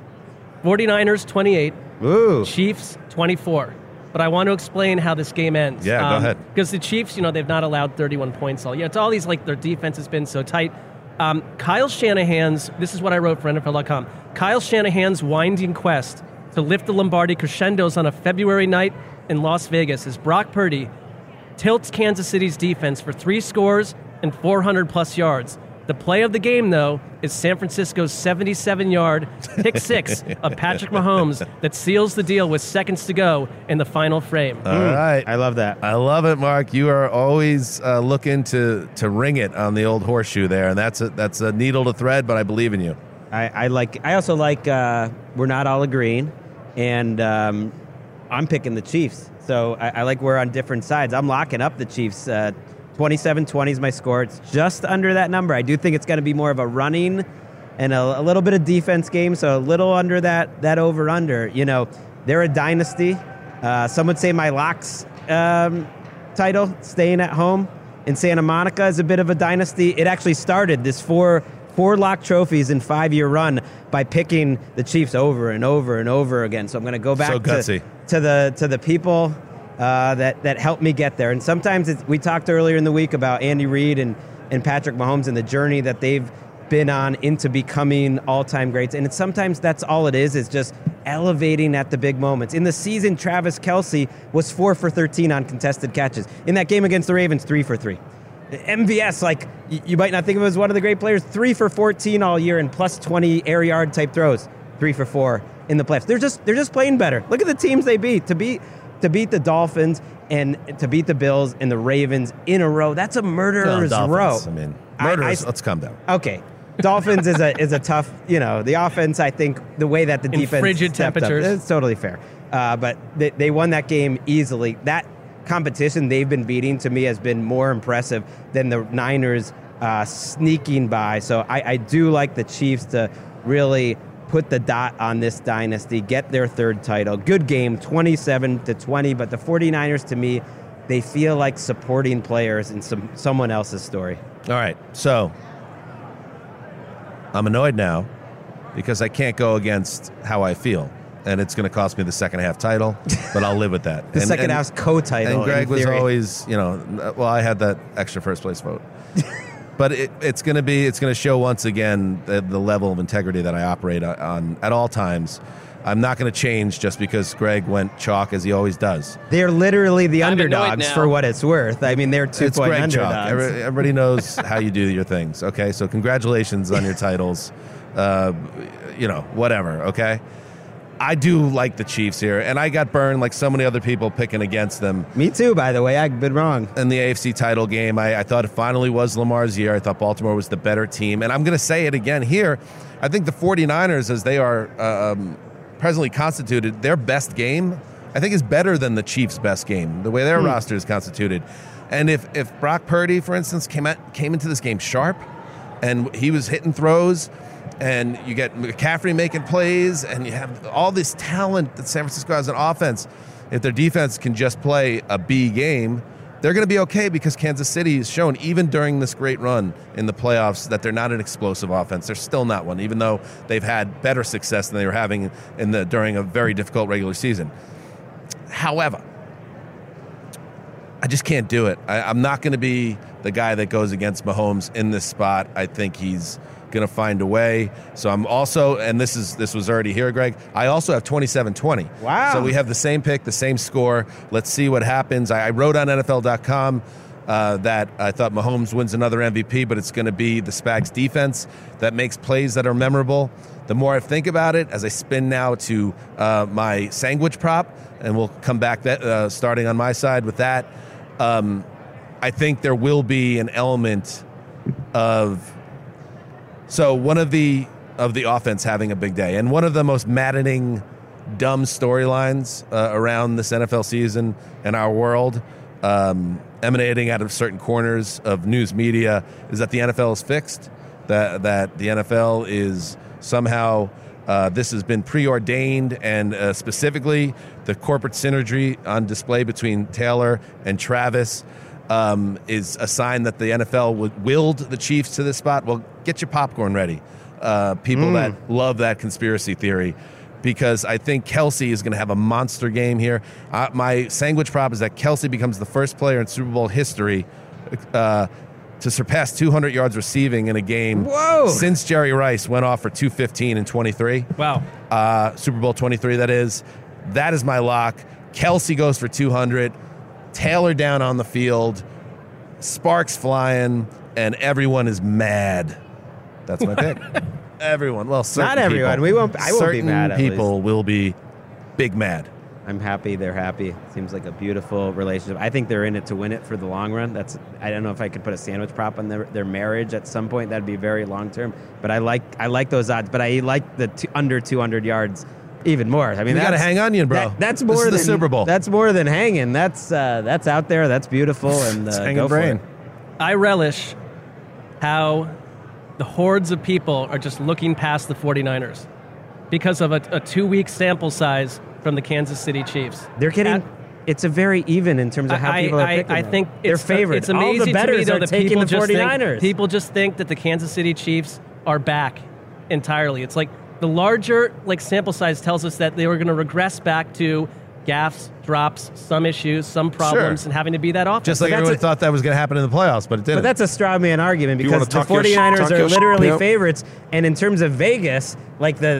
49ers 28, Chiefs 24. But I want to explain how this game ends. Yeah, go ahead. Because the Chiefs, they've not allowed 31 points all year. It's all these, their defense has been so tight. Kyle Shanahan's, this is what I wrote for NFL.com, Kyle Shanahan's winding quest to lift the Lombardi crescendos on a February night in Las Vegas as Brock Purdy tilts Kansas City's defense for 3 scores and 400-plus yards. The play of the game, though, is San Francisco's 77-yard pick 6 of Patrick Mahomes that seals the deal with seconds to go in the final frame. All right. I love that. I love it, Mark. You are always looking to ring it on the old horseshoe there, and that's a needle to thread, but I believe in you. I also like we're not all agreeing. and I'm picking the Chiefs. So I like we're on different sides. I'm locking up the Chiefs. 27-20 is my score. It's just under that number. I do think it's going to be more of a running and a little bit of defense game, so a little under that over-under. You know, they're a dynasty. Some would say my locks title, staying at home in Santa Monica, is a bit of a dynasty. It actually started this four lock trophies in 5-year run by picking the Chiefs over and over and over again. So I'm going to go back to the people that helped me get there. And sometimes we talked earlier in the week about Andy Reid and Patrick Mahomes and the journey that they've been on into becoming all-time greats. And sometimes that's all it is just elevating at the big moments. In the season, Travis Kelce was 4 for 13 on contested catches. In that game against the Ravens, 3 for 3. MVS, like, you might not think of him as one of the great players, 3 for 14 all year and plus 20 air yard type throws, 3 for 4 in the playoffs. They're just playing better. Look at the teams they beat. To beat the Dolphins and to beat the Bills and the Ravens in a row, that's a murderer's row. I mean, murderers. Let's calm down. Okay. Dolphins is a tough, the offense, I think, the way that the defense in frigid temperatures. It's totally fair. But they won that game easily. That competition they've been beating, to me, has been more impressive than the Niners sneaking by. So I do like the Chiefs to really put the dot on this dynasty, get their third title. Good game, 27-20, but the 49ers, to me, they feel like supporting players in someone else's story. All right, so I'm annoyed now because I can't go against how I feel, and it's going to cost me the second half title, but I'll live with that. The second half's co-title. And Greg was always, I had that extra first place vote. But it's going to show once again the level of integrity that I operate on at all times. I'm not going to change just because Greg went chalk as he always does. They're literally the underdogs for what it's worth. I mean, they're 2-point underdogs. Chalk. Everybody knows how you do your things. Okay, so congratulations on your titles. Whatever. Okay. I do like the Chiefs here, and I got burned like so many other people picking against them. Me too, by the way. I've been wrong. In the AFC title game, I thought it finally was Lamar's year. I thought Baltimore was the better team. And I'm going to say it again here. I think the 49ers, as they are presently constituted, their best game, I think, is better than the Chiefs' best game, the way their roster is constituted. And if Brock Purdy, for instance, came into this game sharp, and he was hitting throws, and you get McCaffrey making plays, and you have all this talent that San Francisco has on offense. If their defense can just play a B game, they're going to be okay, because Kansas City has shown, even during this great run in the playoffs, that they're not an explosive offense. They're still not one, even though they've had better success than they were having during a very difficult regular season. However, I just can't do it. I'm not going to be the guy that goes against Mahomes in this spot. I think he's going to find a way. So I'm also, and this was already here, Greg, I also have 27-20. Wow. So we have the same pick, the same score. Let's see what happens. I wrote on NFL.com that I thought Mahomes wins another MVP, but it's going to be the Spags defense that makes plays that are memorable. The more I think about it, as I spin now to my sandwich prop, and we'll come back starting on my side with that, I think there will be an element of one of the offense having a big day, and one of the most maddening, dumb storylines around this NFL season and our world, emanating out of certain corners of news media, is that the NFL is fixed, that the NFL is somehow this has been preordained, and specifically the corporate synergy on display between Taylor and Travis is a sign that the NFL willed the Chiefs to this spot. Well, get your popcorn ready, people that love that conspiracy theory, because I think Kelce is going to have a monster game here. My sandwich prop is that Kelce becomes the first player in Super Bowl history to surpass 200 yards receiving in a game since Jerry Rice went off for 215 and 23. Wow. Super Bowl 23, that is. That is my lock. Kelce goes for 200. Taylor down on the field, sparks flying, and everyone is mad. That's my pick. Everyone. Well, not everyone. People, I won't be mad. Certain people will be big mad. I'm happy. They're happy. Seems like a beautiful relationship. I think they're in it to win it for the long run. I don't know if I could put a sandwich prop on their marriage at some point. That'd be very long term. But I like those odds. But I like the under 200 yards even more. I mean, you got to hang onion, bro. That's more than the Super Bowl. That's more than hanging. That's out there. That's beautiful. And hanging brain. I relish how the hordes of people are just looking past the 49ers because of a 2-week sample size from the Kansas City Chiefs. They're getting. It's a very even in terms of how people are picking I them. think they're favored. It's amazing All the bettors to me, though, are that taking the people 49ers. People just think that the Kansas City Chiefs are back entirely. It's like the larger sample size tells us that they were going to regress back to gaffes, drops, some issues, some problems, and having to be that offense. Just like everyone thought that was going to happen in the playoffs, but it didn't. But that's a straw man argument You because wanna the talk your 49ers are literally Yep. favorites. And in terms of Vegas, like the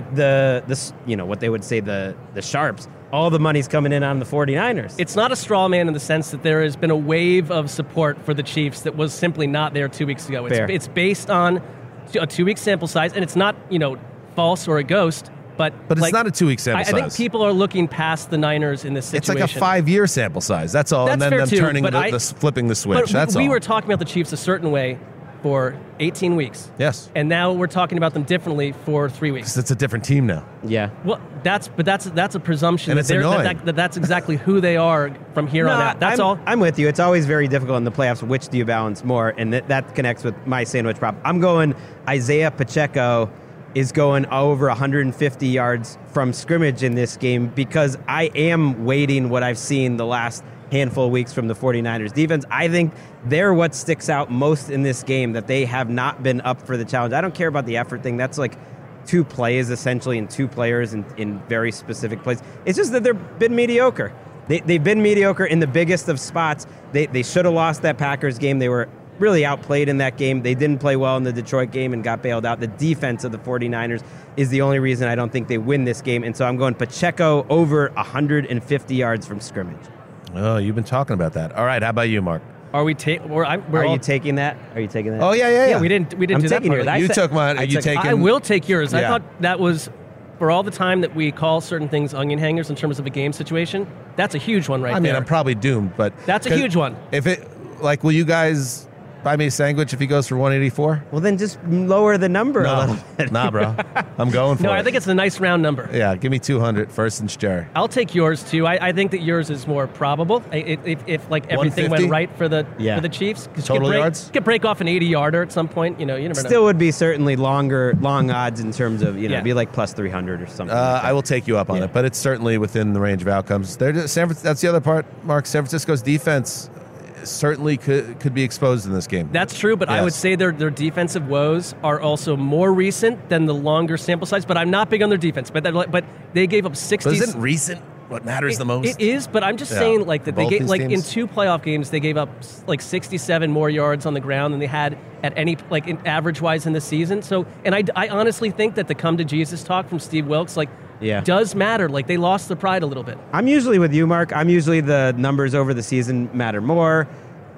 what they would say the sharps, all the money's coming in on the 49ers. It's not a straw man in the sense that there has been a wave of support for the Chiefs that was simply not there 2 weeks ago. Fair. It's based on a 2-week sample size, and it's not false or a ghost. But it's not a 2-week sample size. I think people are looking past the Niners in this situation. It's like a 5-year sample size. That's all. That's and then fair them too, turning but flipping the switch. But That's we all. were talking about the Chiefs a certain way for 18 weeks. Yes. And now we're talking about them differently for 3 weeks. It's a different team now. Yeah. Well, that's a presumption And that it's they're- annoying. that's exactly who they are from here on out. That's all. I'm with you. It's always very difficult in the playoffs. Which do you balance more? And that connects with my sandwich prop. I'm going Isaiah Pacheco is going over 150 yards from scrimmage in this game because I am waiting what I've seen the last handful of weeks from the 49ers defense. I think they're what sticks out most in this game, that they have not been up for the challenge. I don't care about the effort thing. That's like 2 plays essentially and 2 players in very specific plays. It's just that they've been mediocre. They've been mediocre in the biggest of spots. They should have lost that Packers game. They were really outplayed in that game. They didn't play well in the Detroit game and got bailed out. The defense of the 49ers is the only reason I don't think they win this game. And so I'm going Pacheco over 150 yards from scrimmage. Oh, you've been talking about that. All right, how about you, Mark? Are we? Are you taking that? Are you taking that? Oh yeah. Yeah, we didn't I'm do that taking part. yours. You took mine. Are you taking? I will take yours. I Yeah. thought that was, for all the time that we call certain things onion hangers in terms of a game situation, that's a huge one right there. I mean, I'm probably doomed, but That's a huge one. If it will you guys buy me a sandwich if he goes for 184? Well, then just lower the number a little bit. Nah, bro. I'm going for No, it. I think it's a nice round number. Yeah, give me 200 first and Jerry. I'll take yours too. I think that yours is more probable. If like everything 150? went right for the Chiefs, 'cause Total you yards? could break off an 80-yarder at some point. You never know. Still would be certainly long odds in terms of, Yeah. be like plus 300 or something. like that. I will take you up on it, but it's certainly within the range of outcomes. That's the other part, Mark. San Francisco's defense certainly could be exposed in this game. That's true, but I would Yes. say their defensive woes are also more recent than the longer sample size. But I'm not big on their defense. But they gave up 60. But isn't recent what matters the most? It is, but I'm just Yeah. saying like that they Both gave these like in teams. 2 playoff games they gave up like 67 more yards on the ground than they had at any in average wise in the season. So, and I honestly think that the come to Jesus talk from Steve Wilkes does matter. Like they lost the pride a little bit. I'm usually with you, Mark. I'm usually the numbers over the season matter more.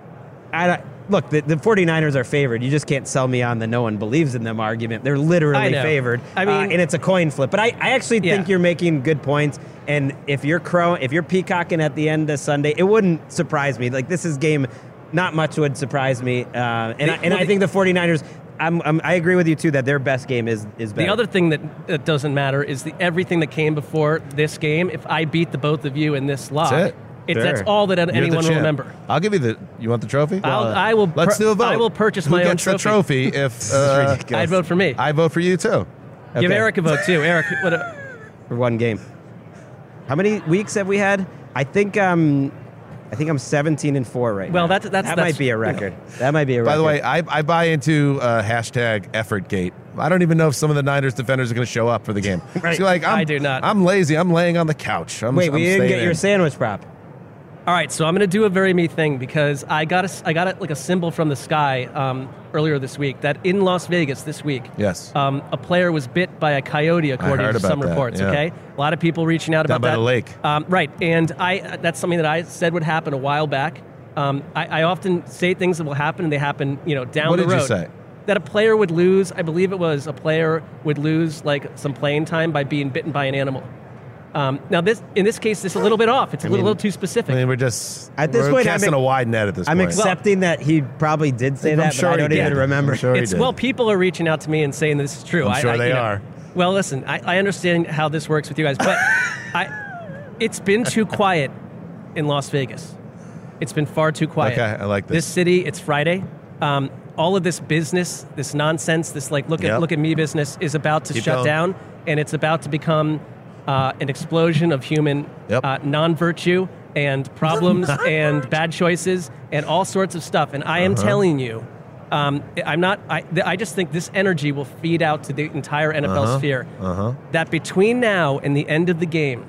Look, the 49ers are favored. You just can't sell me on the no one believes in them argument. They're I literally know. favored. I mean- and it's a coin flip. But I actually think you're making good points. And if you're peacocking at the end of Sunday, it wouldn't surprise me. Like this is game, not much would surprise me. I think the 49ers. I agree with you too that their best game is better. The other thing that doesn't matter is everything that came before this game. If I beat the both of you in this lock, That's it. that's all that You're the anyone will champ. remember. I'll give you you want the trophy? I will. Let's do a vote. I will purchase Who my own gets the trophy if I'd vote for me. I vote for you too. Give Okay. Eric a vote too. Eric, for one game. How many weeks have we had? I think I'm 17-4 right Well, now. that's might be a record. That might be a record. By the way, I buy into hashtag EffortGate. I don't even know if some of the Niners defenders are going to show up for the game. Right. So I do not. I'm lazy. I'm laying on the couch. Wait, we didn't get your sandwich prop. All right, so I'm going to do a very me thing because I got like a symbol from the sky earlier this week that in Las Vegas this week, yes, a player was bit by a coyote according heard to about some that, reports. yeah. Okay, a lot of people reaching out Down about by that. the lake. Right, and that's something that I said would happen a while back. I often say things that will happen, and they happen, down What the road. did you say? That a player would lose. I believe it was a player would lose like some playing time by being bitten by an animal. Now, in this case, it's a little bit off. It's a little too specific. I mean, we're just At this we're point, casting a wide net at this I'm point. accepting that he probably did say I'm that, sure but I he don't even did. remember. I'm sure he It's did. well, people are reaching out to me and saying this is true. I'm sure they are. Well, listen, I understand how this works with you guys, but it's been too quiet in Las Vegas. It's been far too quiet. Okay, I like this. This city, it's Friday. All of this business, this nonsense, this look at me business is about to shut down, and it's about to become an explosion of human non-virtue and problems and bad choices and all sorts of stuff. And I am telling you, I just think this energy will feed out to the entire NFL sphere. That between now and the end of the game,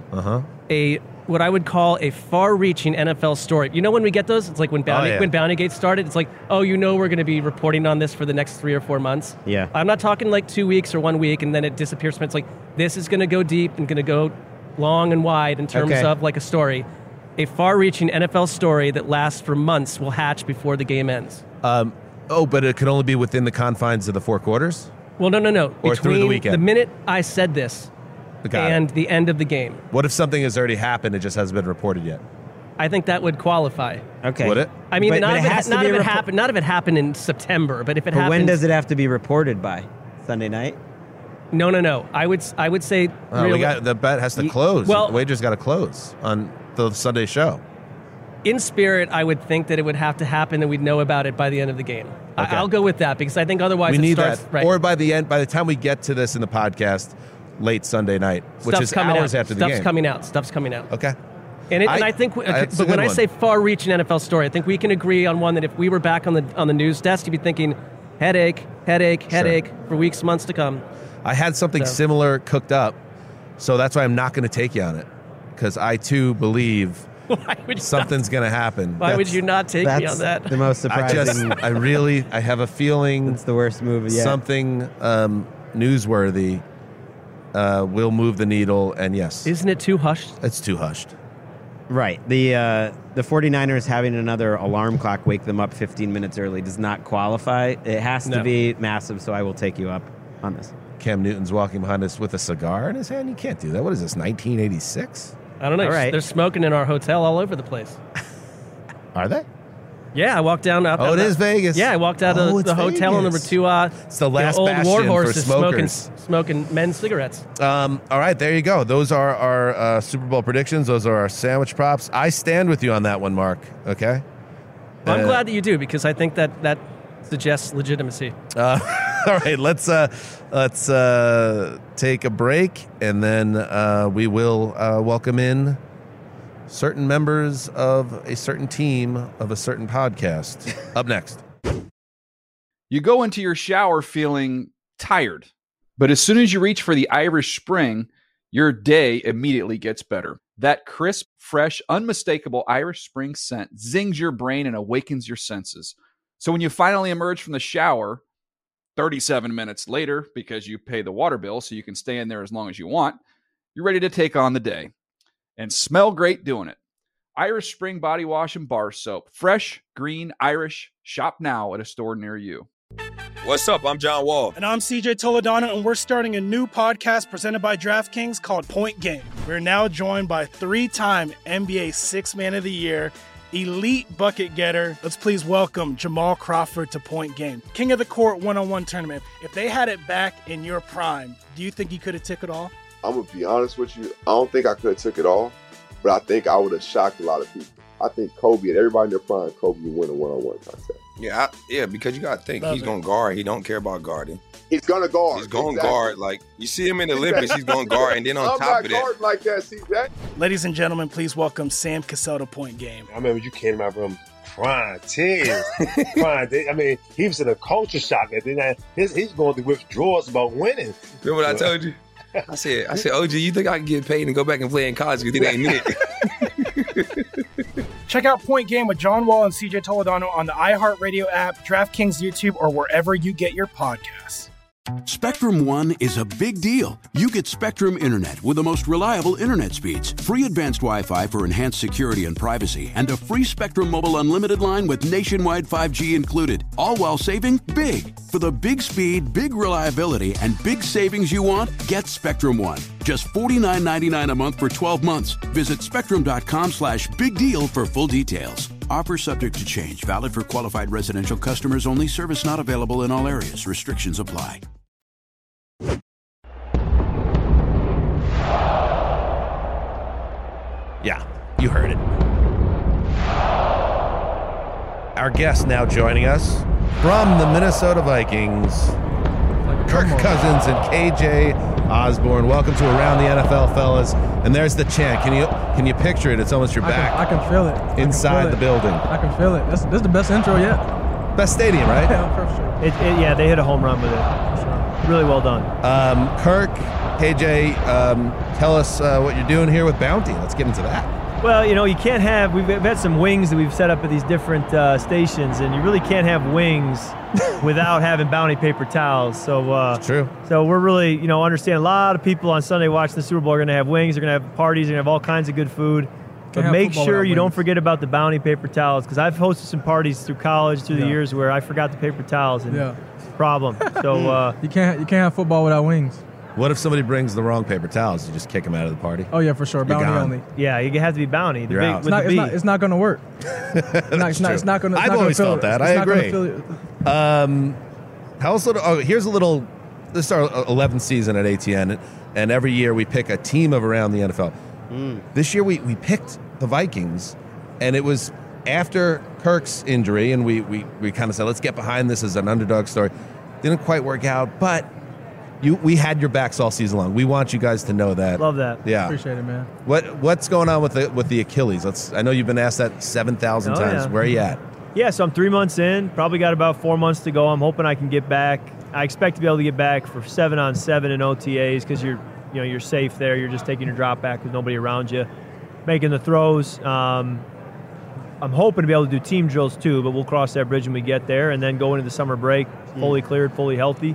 what I would call a far-reaching NFL story. You know when we get those? It's like when Bountygate started. It's like, we're going to be reporting on this for the next 3 or 4 months. Yeah. I'm not talking like 2 weeks or 1 week and then it disappears. It's like, this is going to go deep and going to go long and wide in terms of like a story. A far-reaching NFL story that lasts for months will hatch before the game ends. But it can only be within the confines of the 4 quarters? Well, no. Or through the weekend? The minute I said this and the end of the game. What if something has already happened, it just hasn't been reported yet? I think that would qualify. Okay. Would it? I mean, not if it happened in September, but if it happened... when does it have to be reported by? Sunday night? No. I would say... the bet has to close. Well, the wager's got to close on the Sunday show. In spirit, I would think that it would have to happen and we'd know about it by the end of the game. Okay. I'll go with that because I think otherwise we it starts... that. Right. Or by the time we get to this in the podcast, late Sunday night, which is hours after the game. Stuff's coming out. Okay. And I think, but when I say far-reaching NFL story, I think we can agree on one that if we were back on the news desk, you'd be thinking headache for weeks, months to come. I had something similar cooked up, so that's why I'm not going to take you on it, because I too believe something's going to happen. Why would you not take me on that? The most surprising. I have a feeling it's the worst move yet. Something newsworthy will move the needle, and yes. Isn't it too hushed? It's too hushed. Right. The 49ers having another alarm clock wake them up 15 minutes early does not qualify. It has to be massive, so I will take you up on this. Cam Newton's walking behind us with a cigar in his hand. You can't do that. What is this, 1986? I don't know. Right. They're smoking in our hotel all over the place. Are they? Yeah, I walked down. It is Vegas. Yeah, I walked out of the hotel and there were two it's the last old war horses smokers. smoking men's cigarettes. All right, there you go. Those are our Super Bowl predictions. Those are our sandwich props. I stand with you on that one, Mark. Okay? Well, I'm glad that you do because I think that suggests legitimacy. All right, let's take a break, and then we will welcome in certain members of a certain team of a certain podcast. Up next. You go into your shower feeling tired, but as soon as you reach for the Irish Spring, your day immediately gets better. That crisp, fresh, unmistakable Irish Spring scent zings your brain and awakens your senses. So when you finally emerge from the shower 37 minutes later, because you pay the water bill so you can stay in there as long as you want, you're ready to take on the day. And smell great doing it. Irish Spring Body Wash and Bar Soap. Fresh, green, Irish. Shop now at a store near you. What's up? I'm John Wall. And I'm CJ Toledano, and we're starting a new podcast presented by DraftKings called Point Game. We're now joined by 3-time NBA Sixth Man of the Year, elite bucket getter. Let's please welcome Jamal Crawford to Point Game. King of the Court one-on-one tournament. If they had it back in your prime, do you think you could have took it all? I'm going to be honest with you. I don't think I could have took it all, but I think I would have shocked a lot of people. I think Kobe and everybody in their prime, Kobe would win a one-on-one contest. Yeah, because you got to think, he's going to guard. He don't care about guarding. He's going to guard. He's going to guard. Like, you see him in the Olympics, he's going to guard. And then on top of that. Like that, see that? Ladies and gentlemen, please welcome Sam Cassell to Point Game. I remember you came out from crying, tears. I mean, he was in a culture shock. And then he's going through withdrawals about winning. Remember what I told you? I said, OG, you think I can get paid and go back and play in college because it ain't it? Check out Point Game with John Wall and CJ Toledano on the iHeartRadio app, DraftKings YouTube, or wherever you get your podcasts. Spectrum One is a big deal. You get Spectrum Internet with the most reliable internet speeds, free advanced Wi-Fi for enhanced security and privacy, and a free Spectrum Mobile Unlimited line with nationwide 5G included, all while saving big. For the big speed, big reliability, and big savings you want, get Spectrum One. Just $49.99 a month for 12 months. Visit spectrum.com/big deal for full details. Offer subject to change. Valid for qualified residential customers only. Service not available in all areas. Restrictions apply. Yeah, you heard it. Our guest now joining us from the Minnesota Vikings, Kirk Cousins and KJ Osborne. Welcome to Around the NFL, fellas. And there's the chant. Can you picture it? It's almost your back. I can feel it. Inside the building. I can feel it. This is the best intro yet. Best stadium, right? Yeah, for sure. Yeah, they hit a home run with it. Really well done. Kirk, KJ, tell us what you're doing here with Bounty. Let's get into that. Well, you can't have, we've had some wings that we've set up at these different stations, and you really can't have wings without having Bounty paper towels. So true. So we're really, understand a lot of people on Sunday watching the Super Bowl are going to have wings, they're going to have parties, they're going to have all kinds of good food. But make sure you don't forget about the Bounty paper towels, because I've hosted some parties through college, through the years, where I forgot the paper towels, and it's a problem. So you can't have football without wings. What if somebody brings the wrong paper towels? You just kick them out of the party? Oh, yeah, for sure. Bounty only. Yeah, you have to be Bounty. You're out. It's not going to work. It's not going to. I've always felt that. I agree. Here's a little. This is our 11th season at ATN, and every year we pick a team of around the NFL. This year we picked the Vikings, and it was after Kirk's injury, and we kind of said, let's get behind this as an underdog story. Didn't quite work out, but we had your backs all season long. We want you guys to know that. Love that. Yeah. Appreciate it, man. What's going on with the Achilles? I know you've been asked that 7,000 times. Yeah. Where are you at? Yeah, so I'm 3 months in. Probably got about 4 months to go. I'm hoping I can get back. I expect to be able to get back for 7-on-7 in OTAs, because you're safe there. You're just taking your drop back with nobody around you, making the throws. I'm hoping to be able to do team drills too, but we'll cross that bridge when we get there, and then go into the summer break fully cleared, fully healthy.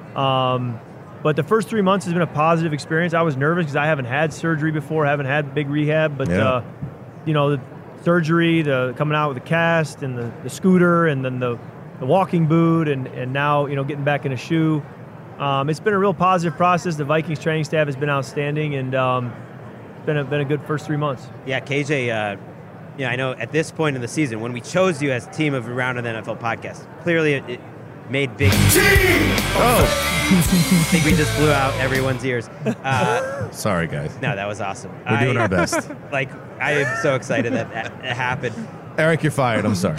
But the first 3 months has been a positive experience. I was nervous because I haven't had surgery before, haven't had big rehab, but the surgery, the coming out with the cast, and the scooter, and then the walking boot, and now getting back in a shoe. It's been a real positive process. The Vikings training staff has been outstanding, and been a good first 3 months. Yeah, KJ. I know at this point in the season, when we chose you as team of Around the NFL podcast, clearly it made big. I think we just blew out everyone's ears. Sorry, guys. No, that was awesome. We're doing our best. I am so excited that happened. Eric, you're fired. I'm sorry.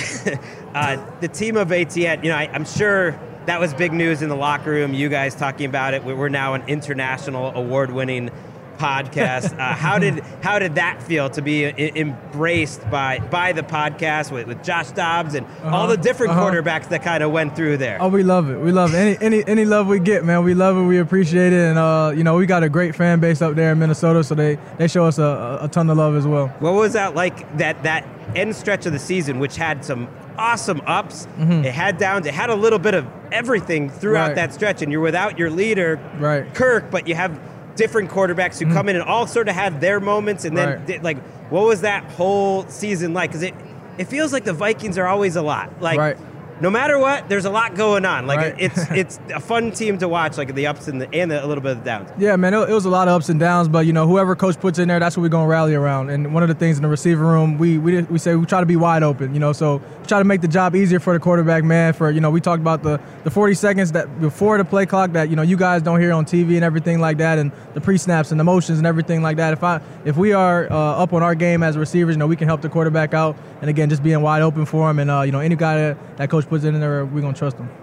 The team of ATN, I'm sure that was big news in the locker room. You guys talking about it. We're now an international award-winning podcast. How did that feel to be embraced by the podcast with Josh Dobbs and all the different quarterbacks that kind of went through there? Oh, we love it. We love it. Any love we get, man. We love it. We appreciate it. And we got a great fan base up there in Minnesota, so they show us a ton of love as well. What was that like, that end stretch of the season, which had some awesome ups, it had downs, it had a little bit of everything throughout that stretch, and you're without your leader, Kirk, but you have different quarterbacks who come in and all sort of had their moments, and then what was that whole season like? Because it feels like the Vikings are always a lot. No matter what, there's a lot going on. It's a fun team to watch, the ups and a little bit of the downs. Yeah, man, it was a lot of ups and downs, but whoever coach puts in there, that's what we're gonna rally around. And one of the things in the receiver room, we say we try to be wide open. So we try to make the job easier for the quarterback, man. For we talked about the 40 seconds that before the play clock that you guys don't hear on TV and everything like that, and the pre-snaps and the motions and everything like that. If we are up on our game as receivers, we can help the quarterback out. And again, just being wide open for him, and any guy that coach puts in there, we're gonna trust him.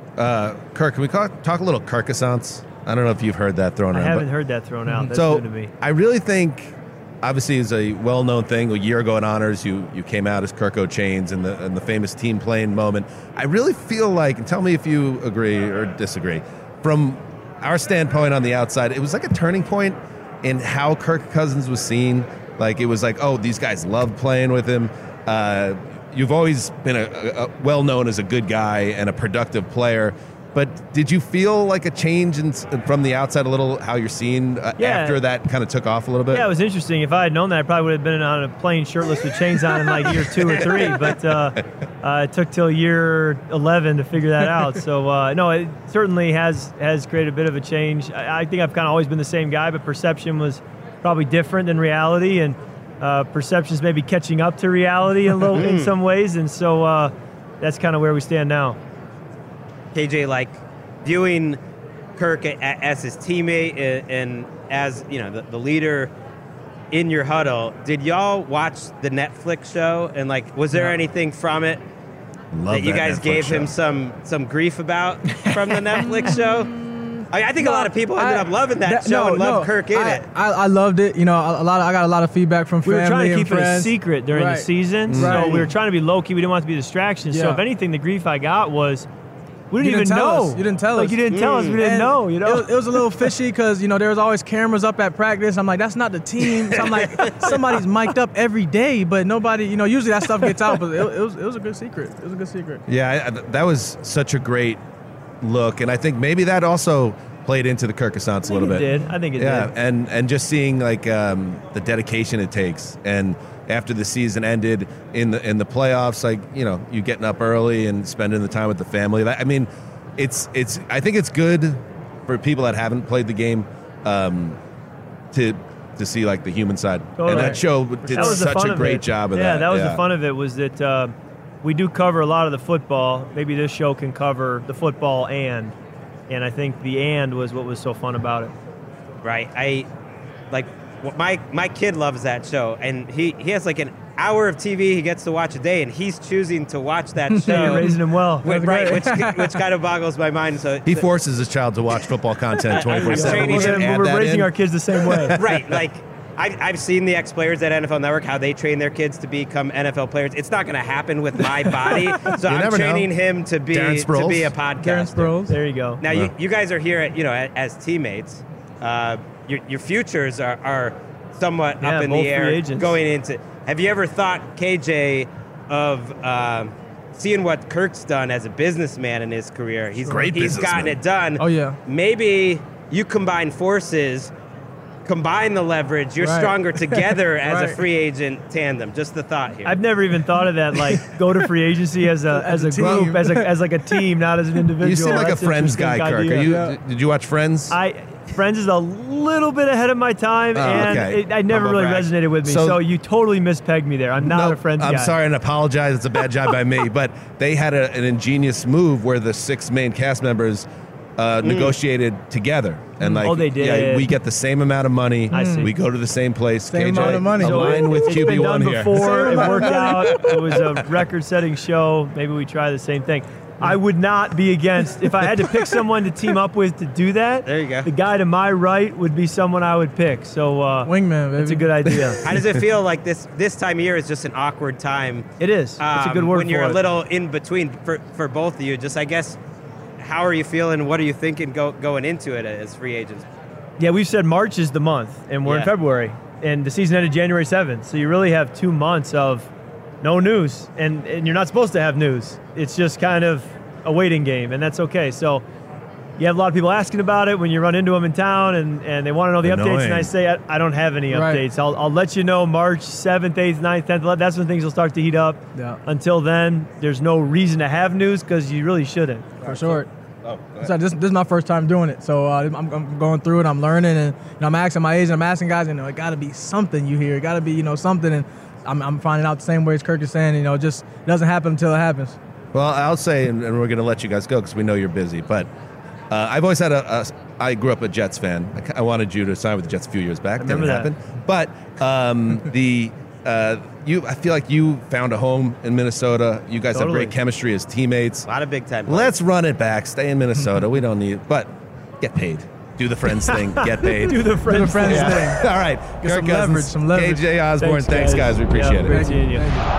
Kirk, can we talk a little Kirkissance? I don't know if you've heard that thrown around. I haven't heard that thrown out. That's new to me. I really think, obviously, it's a well-known thing. A year ago in Honors, you came out as Kirk O'Chains in the famous team playing moment. I really feel like, and tell me if you agree or disagree, from our standpoint on the outside, it was like a turning point in how Kirk Cousins was seen. It was like, oh, these guys love playing with him. You've always been a well-known as a good guy and a productive player, but did you feel like a change from the outside a little, how you're seen after that kind of took off a little bit? Yeah, it was interesting. If I had known that, I probably would have been on a plane shirtless with chains on in year 2 or 3, but it took till year 11 to figure that out. So, no, it certainly has created a bit of a change. I think I've kind of always been the same guy, but perception was probably different than reality, and perception's maybe catching up to reality a little in some ways, and so that's kind of where we stand now. KJ, viewing Kirk as his teammate and as the leader, in your huddle, did y'all watch the Netflix show? And like, was there anything from it that you guys Netflix gave show. him some grief about from the Netflix show? I think a lot of people ended up loving that show and loved Kirk in it. I loved it. You know, I got a lot of feedback from We family were trying to and keep it a friends. secret during the season, so we were trying to be low-key. We didn't want it to be a distraction. So Yeah. if anything, the grief I got was, we You didn't even tell know. us. You didn't tell us. You didn't tell us. We didn't And know, you know? It was a little fishy because, you know, there was always cameras up at practice. I'm like, that's not the team. So I'm like, somebody's mic'd up every day, but nobody, you know, usually that stuff gets out, but it was a good secret. It was a good secret. Yeah, that was such a great look, and I think maybe that also played into the Kirkisance a little bit. I think it did. Yeah, and just seeing like the dedication it takes, and after the season ended in the playoffs, like, you know, you getting up early and spending the time with the family. I mean, it's I think it's good for people that haven't played the game to see like the human side, Totally. and that show did That was the such fun a of great it. job of yeah, that. that was the fun of it, was that we do cover a lot of the football. Maybe this show can cover the football and I think the and was what was so fun about it. Right. My kid loves that show, and he has like an hour of TV he gets to watch a day, and he's choosing to watch that show. You're raising him well. Which kind of boggles my mind. So He forces his child to watch football content 24/7. We're raising our kids the same way. Right, like I've seen the ex-players at NFL Network, how they train their kids to become NFL players. It's not going to happen with my body, so I'm never training know. him to be Darren Sproles. a podcaster. Darren Sproles. There you go. Now you guys are here, as teammates. Your futures are somewhat up in both the air free agents. going into. Have you ever thought, KJ, of seeing what Kirk's done as a businessman in his career? He's gotten it done. Oh, yeah. Maybe you combine forces, combine the leverage. You're stronger together as a free agent tandem. Just the thought here. I've never even thought of that. Like, go to free agency as a group, team. as like a team, not as an individual. You seem like That's a Friends interesting guy, Kirk. idea. Did you watch Friends? Friends is a little bit ahead of my time, and okay. I never really resonated with me. So you totally mispegged me there. I'm not a Friends guy. I'm sorry and apologize. It's a bad job by me. But they had an ingenious move where the 6 main cast members negotiated together. And like, they did. Yeah, we get the same amount of money. I see. We go to the same place. Same KJ, amount of money. Align with It's been QB1 done here. before. It worked out. It was a record-setting show. Maybe we try the same thing. I would not be against, if I had to pick someone to team up with to do that, There you go. the guy to my right would be someone I would pick. So Wingman, baby. it's a good idea. How does it feel like this time of year is just an awkward time? It is. It's a good word when for you're it. a little in between for both of you. Just, I guess, how are you feeling? What are you thinking going into it as free agents? Yeah, we've said March is the month, and we're in February, and the season ended January 7th. So you really have 2 months of no news, and you're not supposed to have news. It's just kind of a waiting game, and that's okay. So you have a lot of people asking about it when you run into them in town, and they want to know the updates, and I say, I don't have any updates. I'll let you know March 7th, 8th, 9th, 10th. That's when things will start to heat up. Yeah. Until then, there's no reason to have news because you really shouldn't. For sure. So this is my first time doing it, so I'm going through it. I'm learning, and I'm asking my agent. I'm asking guys, it got to be something you hear. It got to be something, and I'm finding out the same way as Kirk is saying. It just doesn't happen until it happens. Well, I'll say, and we're going to let you guys go because we know you're busy, but I've always had I grew up a Jets fan. I wanted you to sign with the Jets a few years back. Didn't happen. But I feel like you found a home in Minnesota. You guys have great chemistry as teammates. A lot of big time. Let's run it back. Stay in Minnesota. We don't need, but get paid. Do the Friends thing. Get paid. Do the Friends thing. All right. Get Kirk some leverage. KJ Osborne. Thanks, guys. We appreciate it. Great seeing you.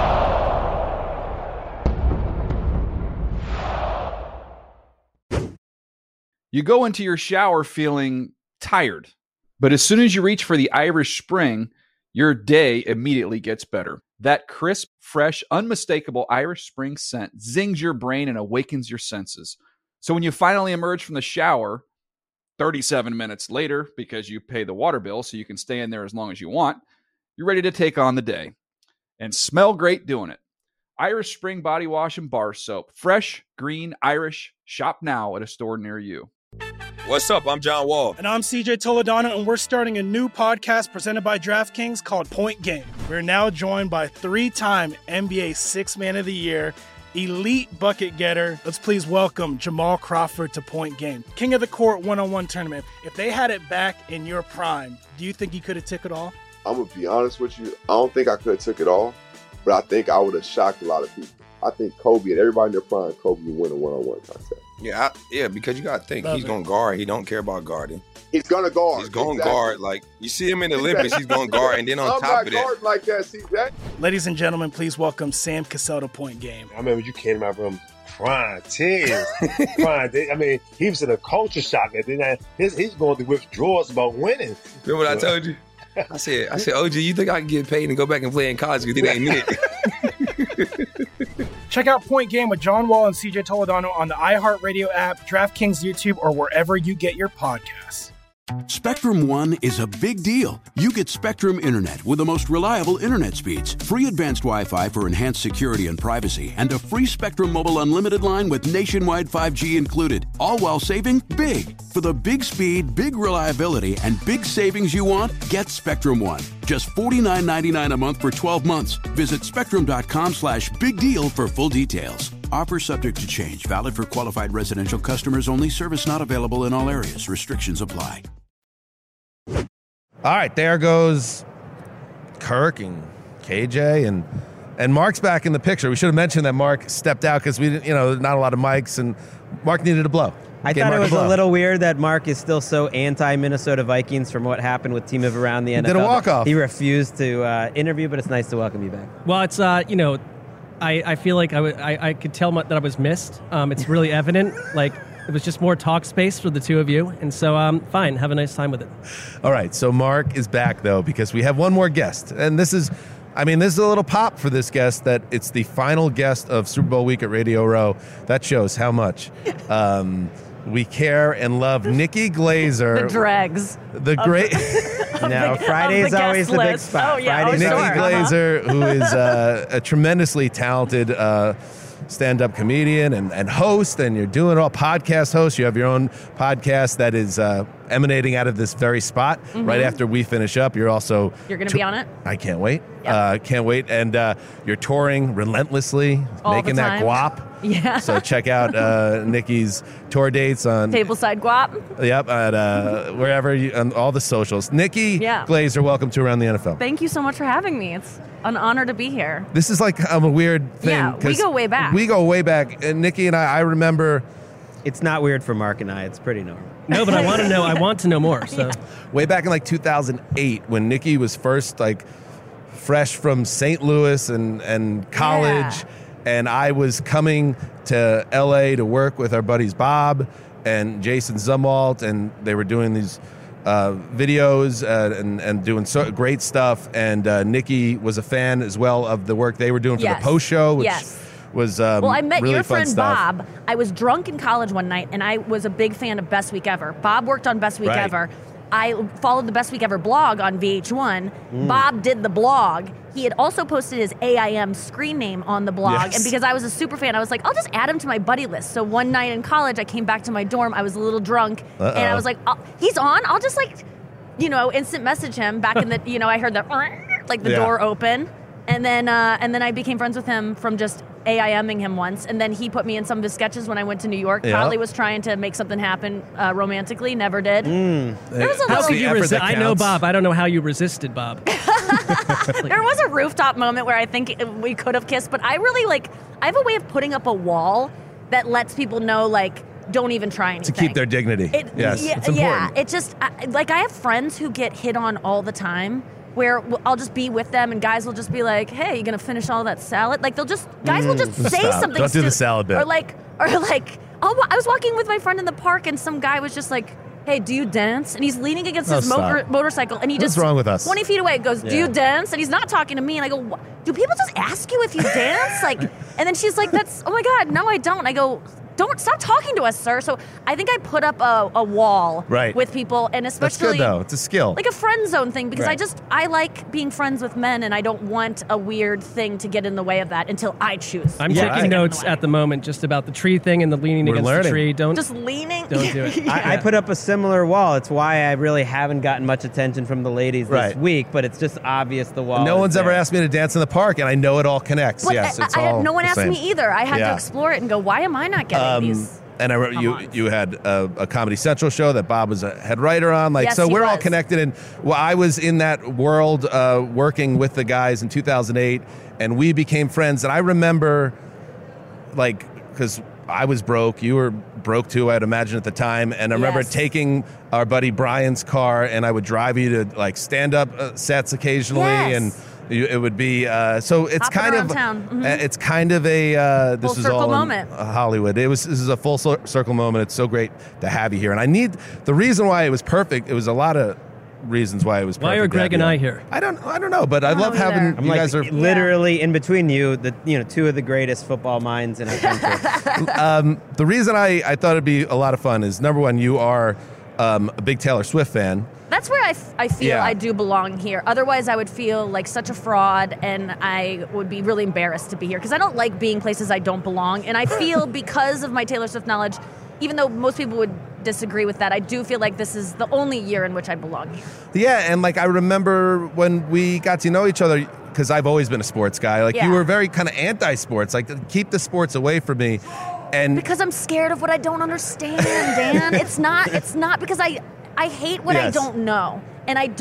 You go into your shower feeling tired, but as soon as you reach for the Irish Spring, your day immediately gets better. That crisp, fresh, unmistakable Irish Spring scent zings your brain and awakens your senses. So when you finally emerge from the shower, 37 minutes later, because you pay the water bill so you can stay in there as long as you want, you're ready to take on the day and smell great doing it. Irish Spring Body Wash and Bar Soap. Fresh, green, Irish. Shop now at a store near you. What's up? I'm John Wall. And I'm CJ Toledano, and we're starting a new podcast presented by DraftKings called Point Game. We're now joined by 3-time NBA Sixth Man of the Year, elite bucket getter. Let's please welcome Jamal Crawford to Point Game. King of the Court one-on-one tournament. If they had it back in your prime, do you think you could have took it all? I'm going to be honest with you. I don't think I could have took it all, but I think I would have shocked a lot of people. I think Kobe and everybody in their prime, Kobe would win a one-on-one contest. Yeah, because you got to think, he's going to guard. He don't care about guarding. He's going to guard. He's going to guard. Like, you see him in the Olympics, he's going to guard. And then on top of that. I'm not guarding like that, CJ. Ladies and gentlemen, please welcome Sam Cassell to Point Game. I remember you came to my room crying, tears, crying. I mean, he was in a culture shock. And then he's going through withdrawals about winning. Remember what I told you? I said, OG, you think I can get paid and go back and play in college because it ain't it? Check out Point Game with John Wall and CJ Toledano on the iHeartRadio app, DraftKings YouTube, or wherever you get your podcasts. Spectrum One is a big deal. You get Spectrum Internet with the most reliable internet speeds, free advanced Wi-Fi for enhanced security and privacy, and a free Spectrum Mobile Unlimited line with nationwide 5G included, all while saving big. For the big speed, big reliability, and big savings you want, get Spectrum One. Just $49.99 a month for 12 months. Visit spectrum.com/big deal for full details. Offer subject to change. Valid for qualified residential customers only. Service not available in all areas. Restrictions apply. All right, there goes Kirk and KJ and Mark's back in the picture. We should have mentioned that Mark stepped out because we didn't, not a lot of mics, and Mark needed a blow. I thought it was a little weird that Mark is still so anti-Minnesota Vikings from what happened with Team of Around the NFL. He did a walk-off. He refused to interview, but it's nice to welcome you back. Well, it's, I feel like I could tell that I was missed. It's really evident. Like, it was just more talk space for the two of you. And so, fine. Have a nice time with it. All right. So Mark is back, though, because we have one more guest. And this is a little pop for this guest that it's the final guest of Super Bowl week at Radio Row. That shows how much we care and love Nikki Glazer. The dregs. The great. No, Friday is always the big spot. Oh, yeah. Nikki Glazer, who is a tremendously talented stand-up comedian and host, and you're doing all podcast host. You have your own podcast that is emanating out of this very spot. Right after we finish up, you're also... You're going to be on it? I can't wait. Can't wait. And you're touring relentlessly, all making that guap. Yeah. So check out Nikki's tour dates on... Tableside Guap. Yep, at wherever, on all the socials. Nikki Glazer, welcome to Around the NFL. Thank you so much for having me. It's an honor to be here. This is like a weird thing. Yeah, we go way back. We go way back. And Nikki and I remember... It's not weird for Mark and I. It's pretty normal. No, but I want to know. I want to know more. So, way back in 2008, when Nikki was first fresh from St. Louis and college, and I was coming to LA to work with our buddies Bob and Jason Zumwalt, and they were doing these videos and doing great stuff. And Nikki was a fan as well of the work they were doing for the post show, which was well, I met really your friend stuff. Bob. I was drunk in college one night, and I was a big fan of Best Week Ever. Bob worked on Best Week Ever. I followed the Best Week Ever blog on VH1. Bob did the blog. He had also posted his AIM screen name on the blog. And because I was a super fan, I was like, I'll just add him to my buddy list. So one night in college, I came back to my dorm. I was a little drunk. And I was like, he's on. I'll just instant message him back in the, I heard the door open. And then I became friends with him from just AIMing him once. And then he put me in some of his sketches when I went to New York. Probably was trying to make something happen romantically. Never did. There was a how could you resist? I know Bob. I don't know how you resisted Bob. There was a rooftop moment where I think we could have kissed. But I really I have a way of putting up a wall that lets people know, don't even try anything. To keep their dignity. It's important. Yeah, it just, I have friends who get hit on all the time, where I'll just be with them and guys will just be like, hey, you gonna finish all that salad? Guys will just say something. Don't do the salad bit. Or I was walking with my friend in the park and some guy was just like, hey, do you dance? And he's leaning against his motorcycle and he What's wrong with us? 20 feet away goes, do you dance? And he's not talking to me. And I go, do people just ask you if you dance? And then she's like, oh my God, no, I don't. I go, don't stop talking to us, sir. So I think I put up a wall with people, and especially that's good though. It's a skill, like a friend zone thing, because I like being friends with men, and I don't want a weird thing to get in the way of that until I choose. I'm taking notes at the moment just about the tree thing and the leaning against the tree. Don't just leaning. Don't do it. I put up a similar wall. It's why I really haven't gotten much attention from the ladies this week, but it's just obvious the wall. No one's ever asked me to dance in the park, and I know it all connects. But yes, it's all no one the asked same. me either. I had to explore it and go, why am I not getting these? And I remember you had a Comedy Central show that Bob was a head writer on. Like, Yes, so he we're all was. connected. And I was in that world working with the guys in 2008, and we became friends. And I remember, like, because I was broke, you were broke too, I'd imagine at the time. And I remember taking our buddy Brian's car, and I would drive you to like stand-up sets occasionally, and it would be so it's Hopping kind around of town. Mhm. it's kind of a this Full is circle all in moment. Hollywood. This is a full circle moment. It's so great to have you here, and I need the reason why it was perfect. It was a lot of reasons why it was perfect. Why are Greg and I here? I don't know, but I love having I'm you like guys are literally in between you, two of the greatest football minds in our country. The reason I thought it'd be a lot of fun is, number one, you are a big Taylor Swift fan. That's where I feel I do belong here. Otherwise, I would feel like such a fraud, and I would be really embarrassed to be here because I don't like being places I don't belong. And I feel because of my Taylor Swift knowledge, even though most people would disagree with that, I do feel like this is the only year in which I belong here. Yeah, and like I remember when we got to know each other, because I've always been a sports guy. Like you were very kind of anti-sports, like keep the sports away from me. And because I'm scared of what I don't understand, Dan. It's not because I hate what I don't know, and I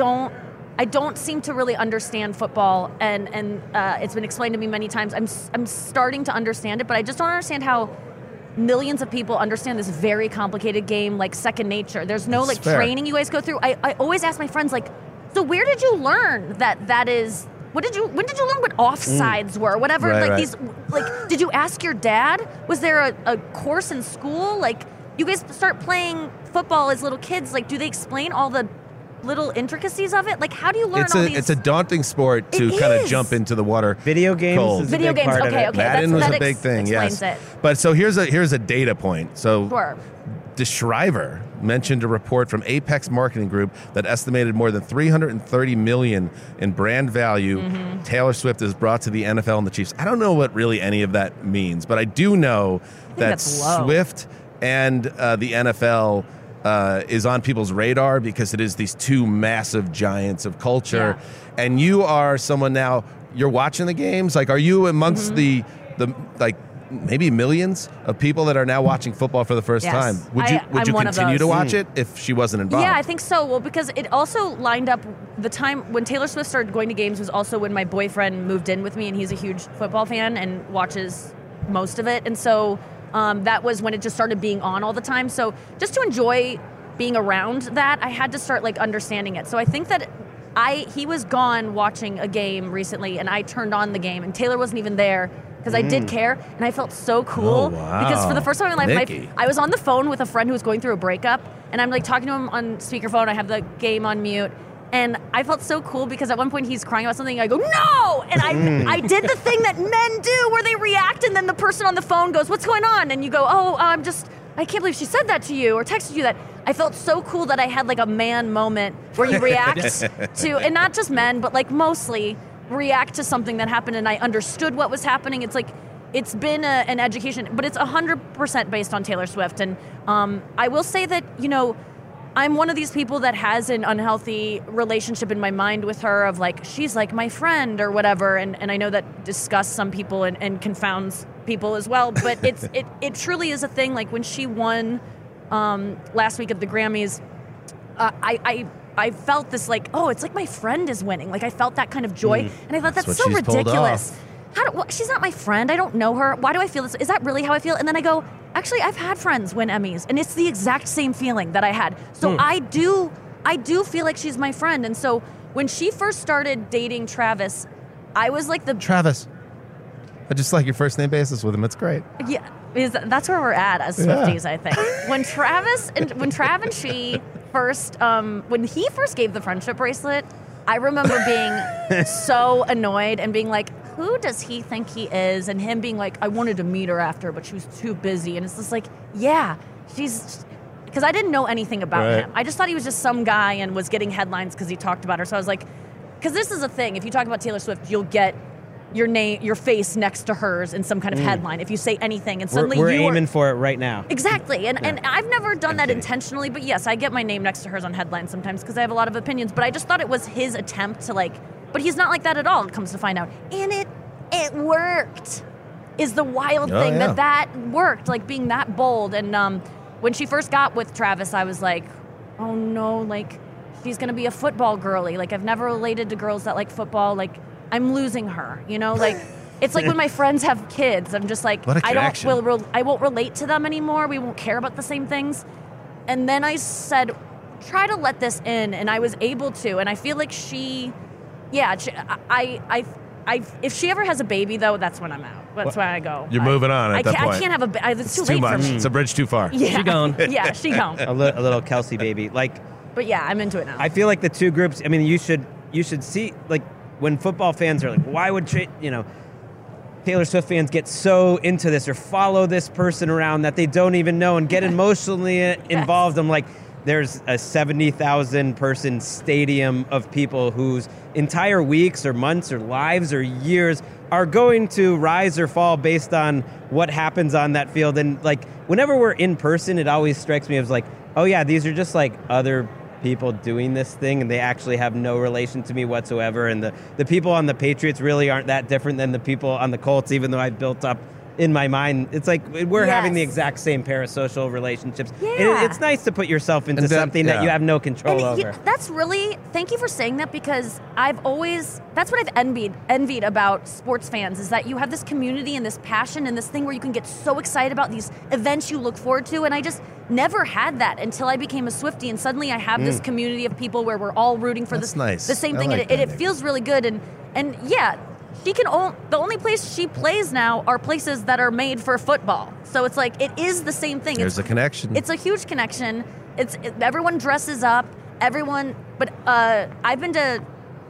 don't seem to really understand football, and it's been explained to me many times. I'm starting to understand it, but I just don't understand how millions of people understand this very complicated game like second nature. There's no like training you guys go through. I always ask my friends, like, so where did you learn that is when did you learn what offsides were? Whatever, these, like, did you ask your dad? Was there a course in school? Like, you guys start playing football as little kids. Like, do they explain all the little intricacies of it? Like, how do you learn all these? It's a daunting sport to kind of jump into the water. Video games cold. is Video a big games, part okay, of it. Madden was a big thing, explains yes. it. But so here's a data point. So Sure. DeShriver mentioned a report from Apex Marketing Group that estimated more than $330 million in brand value Taylor Swift has brought to the NFL and the Chiefs. I don't know what really any of that means, but I do know that that's low. Swift and the NFL is on people's radar because it is these two massive giants of culture. Yeah. And you are someone now, you're watching the games. Like, are you amongst the like maybe millions of people that are now watching football for the first Yes. time? Would you I'm one of continue to those. watch it if she wasn't involved? Yeah, I think so. Well, because it also lined up the time when Taylor Swift started going to games was also when my boyfriend moved in with me, and he's a huge football fan and watches most of it. And so that was when it just started being on all the time. So just to enjoy being around that, I had to start like understanding it. So I think that he was gone watching a game recently, and I turned on the game, and Taylor wasn't even there because I did care, and I felt so cool. Oh, wow. Because for the first time in my life, Nikki. I was on the phone with a friend who was going through a breakup, and I'm like talking to him on speakerphone. I have the game on mute, and I felt so cool because at one point he's crying about something. I go, no! And I did the thing that men do where they react, and then the person on the phone goes, what's going on? And you go, oh, I can't believe she said that to you or texted you that. I felt so cool that I had like a man moment where you react to, and not just men, but like mostly react to something that happened, and I understood what was happening. It's like, it's been an education, but it's 100% based on Taylor Swift. And I will say that, I'm one of these people that has an unhealthy relationship in my mind with her of like, she's like my friend or whatever. And I know that disgusts some people and confounds people as well, but it truly is a thing. Like when she won last week at the Grammys, I felt this like, oh, it's like my friend is winning. Like I felt that kind of joy. And I thought that's so ridiculous. She's not my friend. I don't know her. Why do I feel this? Is that really how I feel? And then I go, actually, I've had friends win Emmys, and it's the exact same feeling that I had. So I do feel like she's my friend. And so when she first started dating Travis, I was like Travis. I just like your first name basis with him. It's great. Yeah, that's where we're at as Swifties, I think. When Trav and she first, when he first gave the friendship bracelet, I remember being so annoyed and being like, who does he think he is? And him being like, I wanted to meet her after, but she was too busy. And it's just like, yeah, she's... Because I didn't know anything about him. I just thought he was just some guy and was getting headlines because he talked about her. So I was like... Because this is a thing. If you talk about Taylor Swift, you'll get your name, your face next to hers in some kind of headline. If you say anything, and suddenly we're aiming for it right now. Exactly. And I've never done that intentionally, but yes, I get my name next to hers on headlines sometimes because I have a lot of opinions. But I just thought it was his attempt to like... But he's not like that at all, it comes to find out. And it worked. is the wild thing that worked, like being that bold. And when she first got with Travis, I was like, oh no, like she's going to be a football girly. Like I've never related to girls that like football. Like I'm losing her, you know, like it's like when my friends have kids, I'm just like, I won't relate to them anymore. We won't care about the same things. And then I said, try to let this in. And I was able to. And I feel like if she ever has a baby, though, that's when I'm out. That's why I go. You're moving on at that point. I can't have it's too too late much. for me. It's a bridge too far. Yeah. She gone. Yeah, she gone. A little Kelsey baby. But yeah, I'm into it now. I feel like the two groups, I mean, you should see, like, when football fans are like, why would, Taylor Swift fans get so into this or follow this person around that they don't even know and get emotionally involved. I'm like, there's a 70,000 person stadium of people whose entire weeks or months or lives or years are going to rise or fall based on what happens on that field. And like, whenever we're in person, it always strikes me as like, oh yeah, these are just like other people doing this thing and they actually have no relation to me whatsoever. And the people on the Patriots really aren't that different than the people on the Colts, even though I've built up in my mind, it's like we're having the exact same parasocial relationships. Yeah. It's nice to put yourself into something that you have no control over. Thank you for saying that, because that's what I've envied about sports fans, is that you have this community and this passion and this thing where you can get so excited about these events you look forward to. And I just never had that until I became a Swiftie, and suddenly I have this community of people where we're all rooting for the same thing. Like and it feels really good. And yeah, the only place she plays now are places that are made for football. So it's like, it is the same thing. There's a connection. It's a huge connection. Everyone dresses up. But I've been to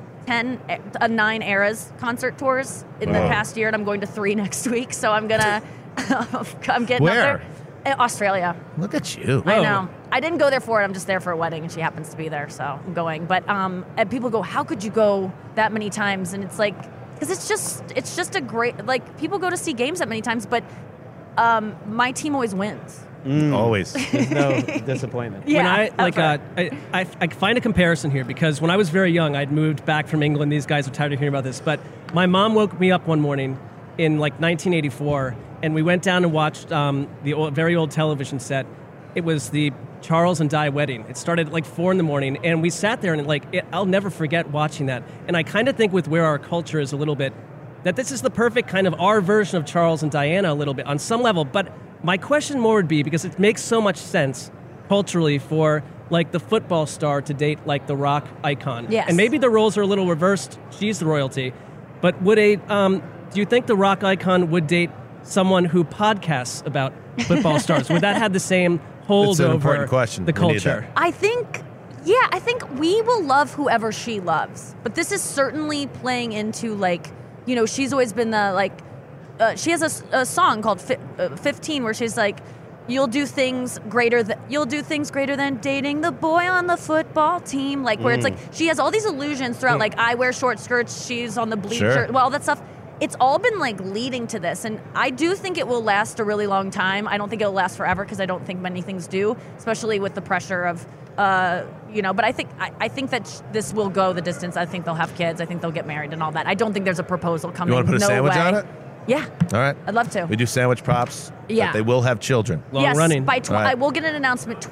9 Eras concert tours in the past year, and I'm going to 3 next week. So I'm gonna, I'm getting up there. Australia. Look at you. I know. I didn't go there for it. I'm just there for a wedding, and she happens to be there, so I'm going. But and people go, how could you go that many times? And it's like, because it's just a great, like, people go to see games that many times, but my team always wins. Always. There's no disappointment. Yeah, I find a comparison here, because when I was very young, I'd moved back from England. These guys are tired of hearing about this, but my mom woke me up one morning in like 1984, and we went down and watched the very old television set. It was the Charles and Di wedding. It started at like 4 a.m, and we sat there, and I'll never forget watching that. And I kind of think with where our culture is a little bit, that this is the perfect kind of our version of Charles and Diana a little bit on some level. But my question more would be, because it makes so much sense culturally for like the football star to date like the rock icon. Yes. And maybe the roles are a little reversed. She's the royalty. But do you think the rock icon would date someone who podcasts about football stars? Would that have the same hold over the culture? I think we will love whoever she loves. But this is certainly playing into, like, she's always been the, like, she has a song called 15 where she's like, you'll do things greater than dating the boy on the football team. Like, where it's like, she has all these illusions throughout, like, I wear short skirts, she's on the bleacher, well, all that stuff. It's all been like leading to this, and I do think it will last a really long time. I don't think it'll last forever, because I don't think many things do, especially with the pressure of, But I think that this will go the distance. I think they'll have kids. I think they'll get married and all that. I don't think there's a proposal coming. You want to put a sandwich on it? Yeah. All right. I'd love to. We do sandwich props. Yeah. They will have children. Yes, running. I will get an announcement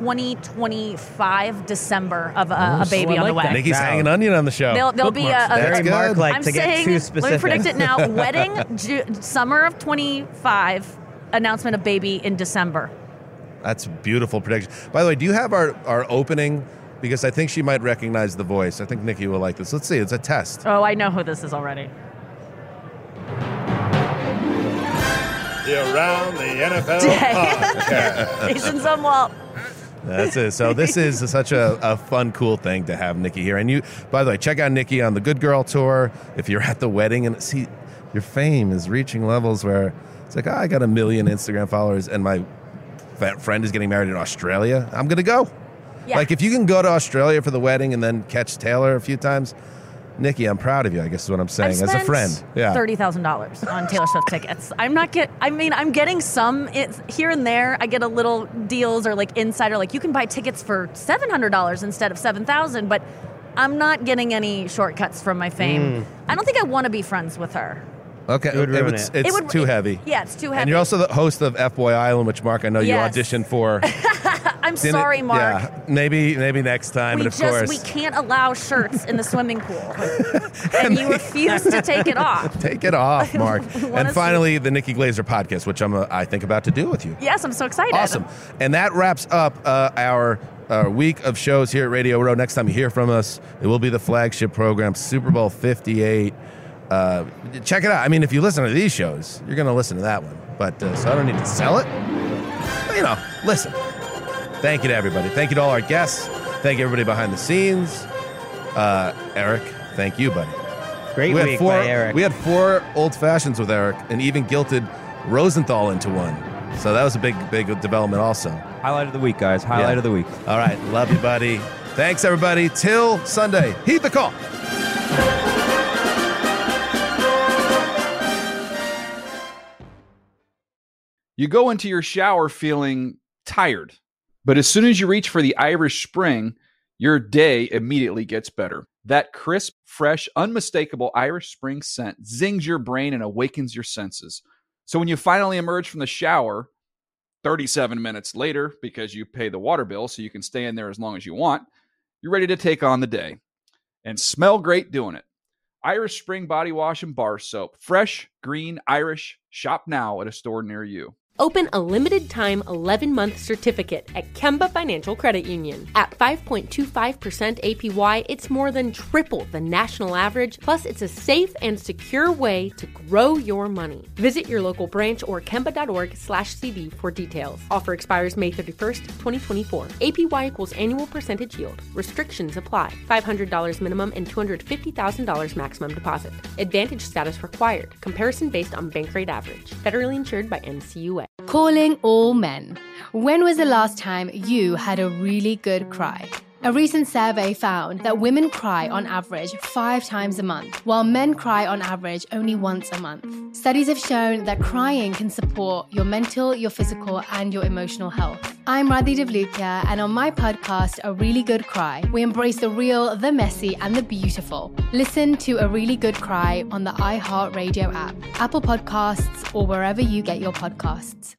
2025 December of a baby on the way. Nikki's hanging an onion on the show. There'll be Very Mark-like I'm to get saying, too specific. let me predict it now. Wedding, summer of 25, announcement of baby in December. That's a beautiful prediction. By the way, do you have our opening? Because I think she might recognize the voice. I think Nikki will like this. Let's see. It's a test. Oh, I know who this is already. The Around the NFL podcast. Jason Zumwalt. That's it. So this is such a fun, cool thing to have Nikki here. And you, by the way, check out Nikki on the Good Girl Tour. If you're at the wedding, and see, your fame is reaching levels where it's like, I got 1 million Instagram followers, and my friend is getting married in Australia. I'm going to go. Yeah. Like, if you can go to Australia for the wedding and then catch Taylor a few times, Nikki, I'm proud of you, I guess is what I'm saying, as a friend. Yeah. $30,000 on Taylor Swift tickets. I'm getting some here and there. I get a little deals or like insider, like you can buy tickets for $700 instead of $7,000, but I'm not getting any shortcuts from my fame. I don't think I want to be friends with her. Okay, It would ruin it's it. It would- too heavy. Yeah, it's too heavy. And you're also the host of F-Boy Island, which, Mark, I know Yes. you auditioned for. I'm Didn't- sorry, Mark. Yeah, maybe next time, We and of course. we can't allow shirts in the swimming pool, and you refuse to take it off. Take it off, Mark. We wanna And finally, the Nikki Glazer podcast, which I think about to do with you. Yes, I'm so excited. Awesome. And that wraps up our week of shows here at Radio Row. Next time you hear from us, it will be the flagship program, Super Bowl 58. Check it out. I mean, if you listen to these shows, you're going to listen to that one. But so I don't need to sell it. But, listen. Thank you to everybody. Thank you to all our guests. Thank you, everybody behind the scenes. Eric, thank you, buddy. Great week by Eric. We had 4 old fashions with Eric and even guilted Rosenthal into one. So that was a big development also. Highlight of the week, guys. Highlight of the week. All right. Love you, buddy. Thanks, everybody. Till Sunday. Heed the call. You go into your shower feeling tired, but as soon as you reach for the Irish Spring, your day immediately gets better. That crisp, fresh, unmistakable Irish Spring scent zings your brain and awakens your senses. So when you finally emerge from the shower, 37 minutes later, because you pay the water bill so you can stay in there as long as you want, you're ready to take on the day and smell great doing it. Irish Spring Body Wash and Bar Soap. Fresh, green, Irish. Shop now at a store near you. Open a limited-time 11-month certificate at Kemba Financial Credit Union. At 5.25% APY, it's more than triple the national average, plus it's a safe and secure way to grow your money. Visit your local branch or kemba.org/CD for details. Offer expires May 31st, 2024. APY equals annual percentage yield. Restrictions apply. $500 minimum and $250,000 maximum deposit. Advantage status required. Comparison based on bank rate average. Federally insured by NCUA. Calling all men. When was the last time you had a really good cry? A recent survey found that women cry on average 5 times a month, while men cry on average only once a month. Studies have shown that crying can support your mental, your physical, and your emotional health. I'm Radhi Devlukia, and on my podcast, A Really Good Cry, we embrace the real, the messy, and the beautiful. Listen to A Really Good Cry on the iHeartRadio app, Apple Podcasts, or wherever you get your podcasts.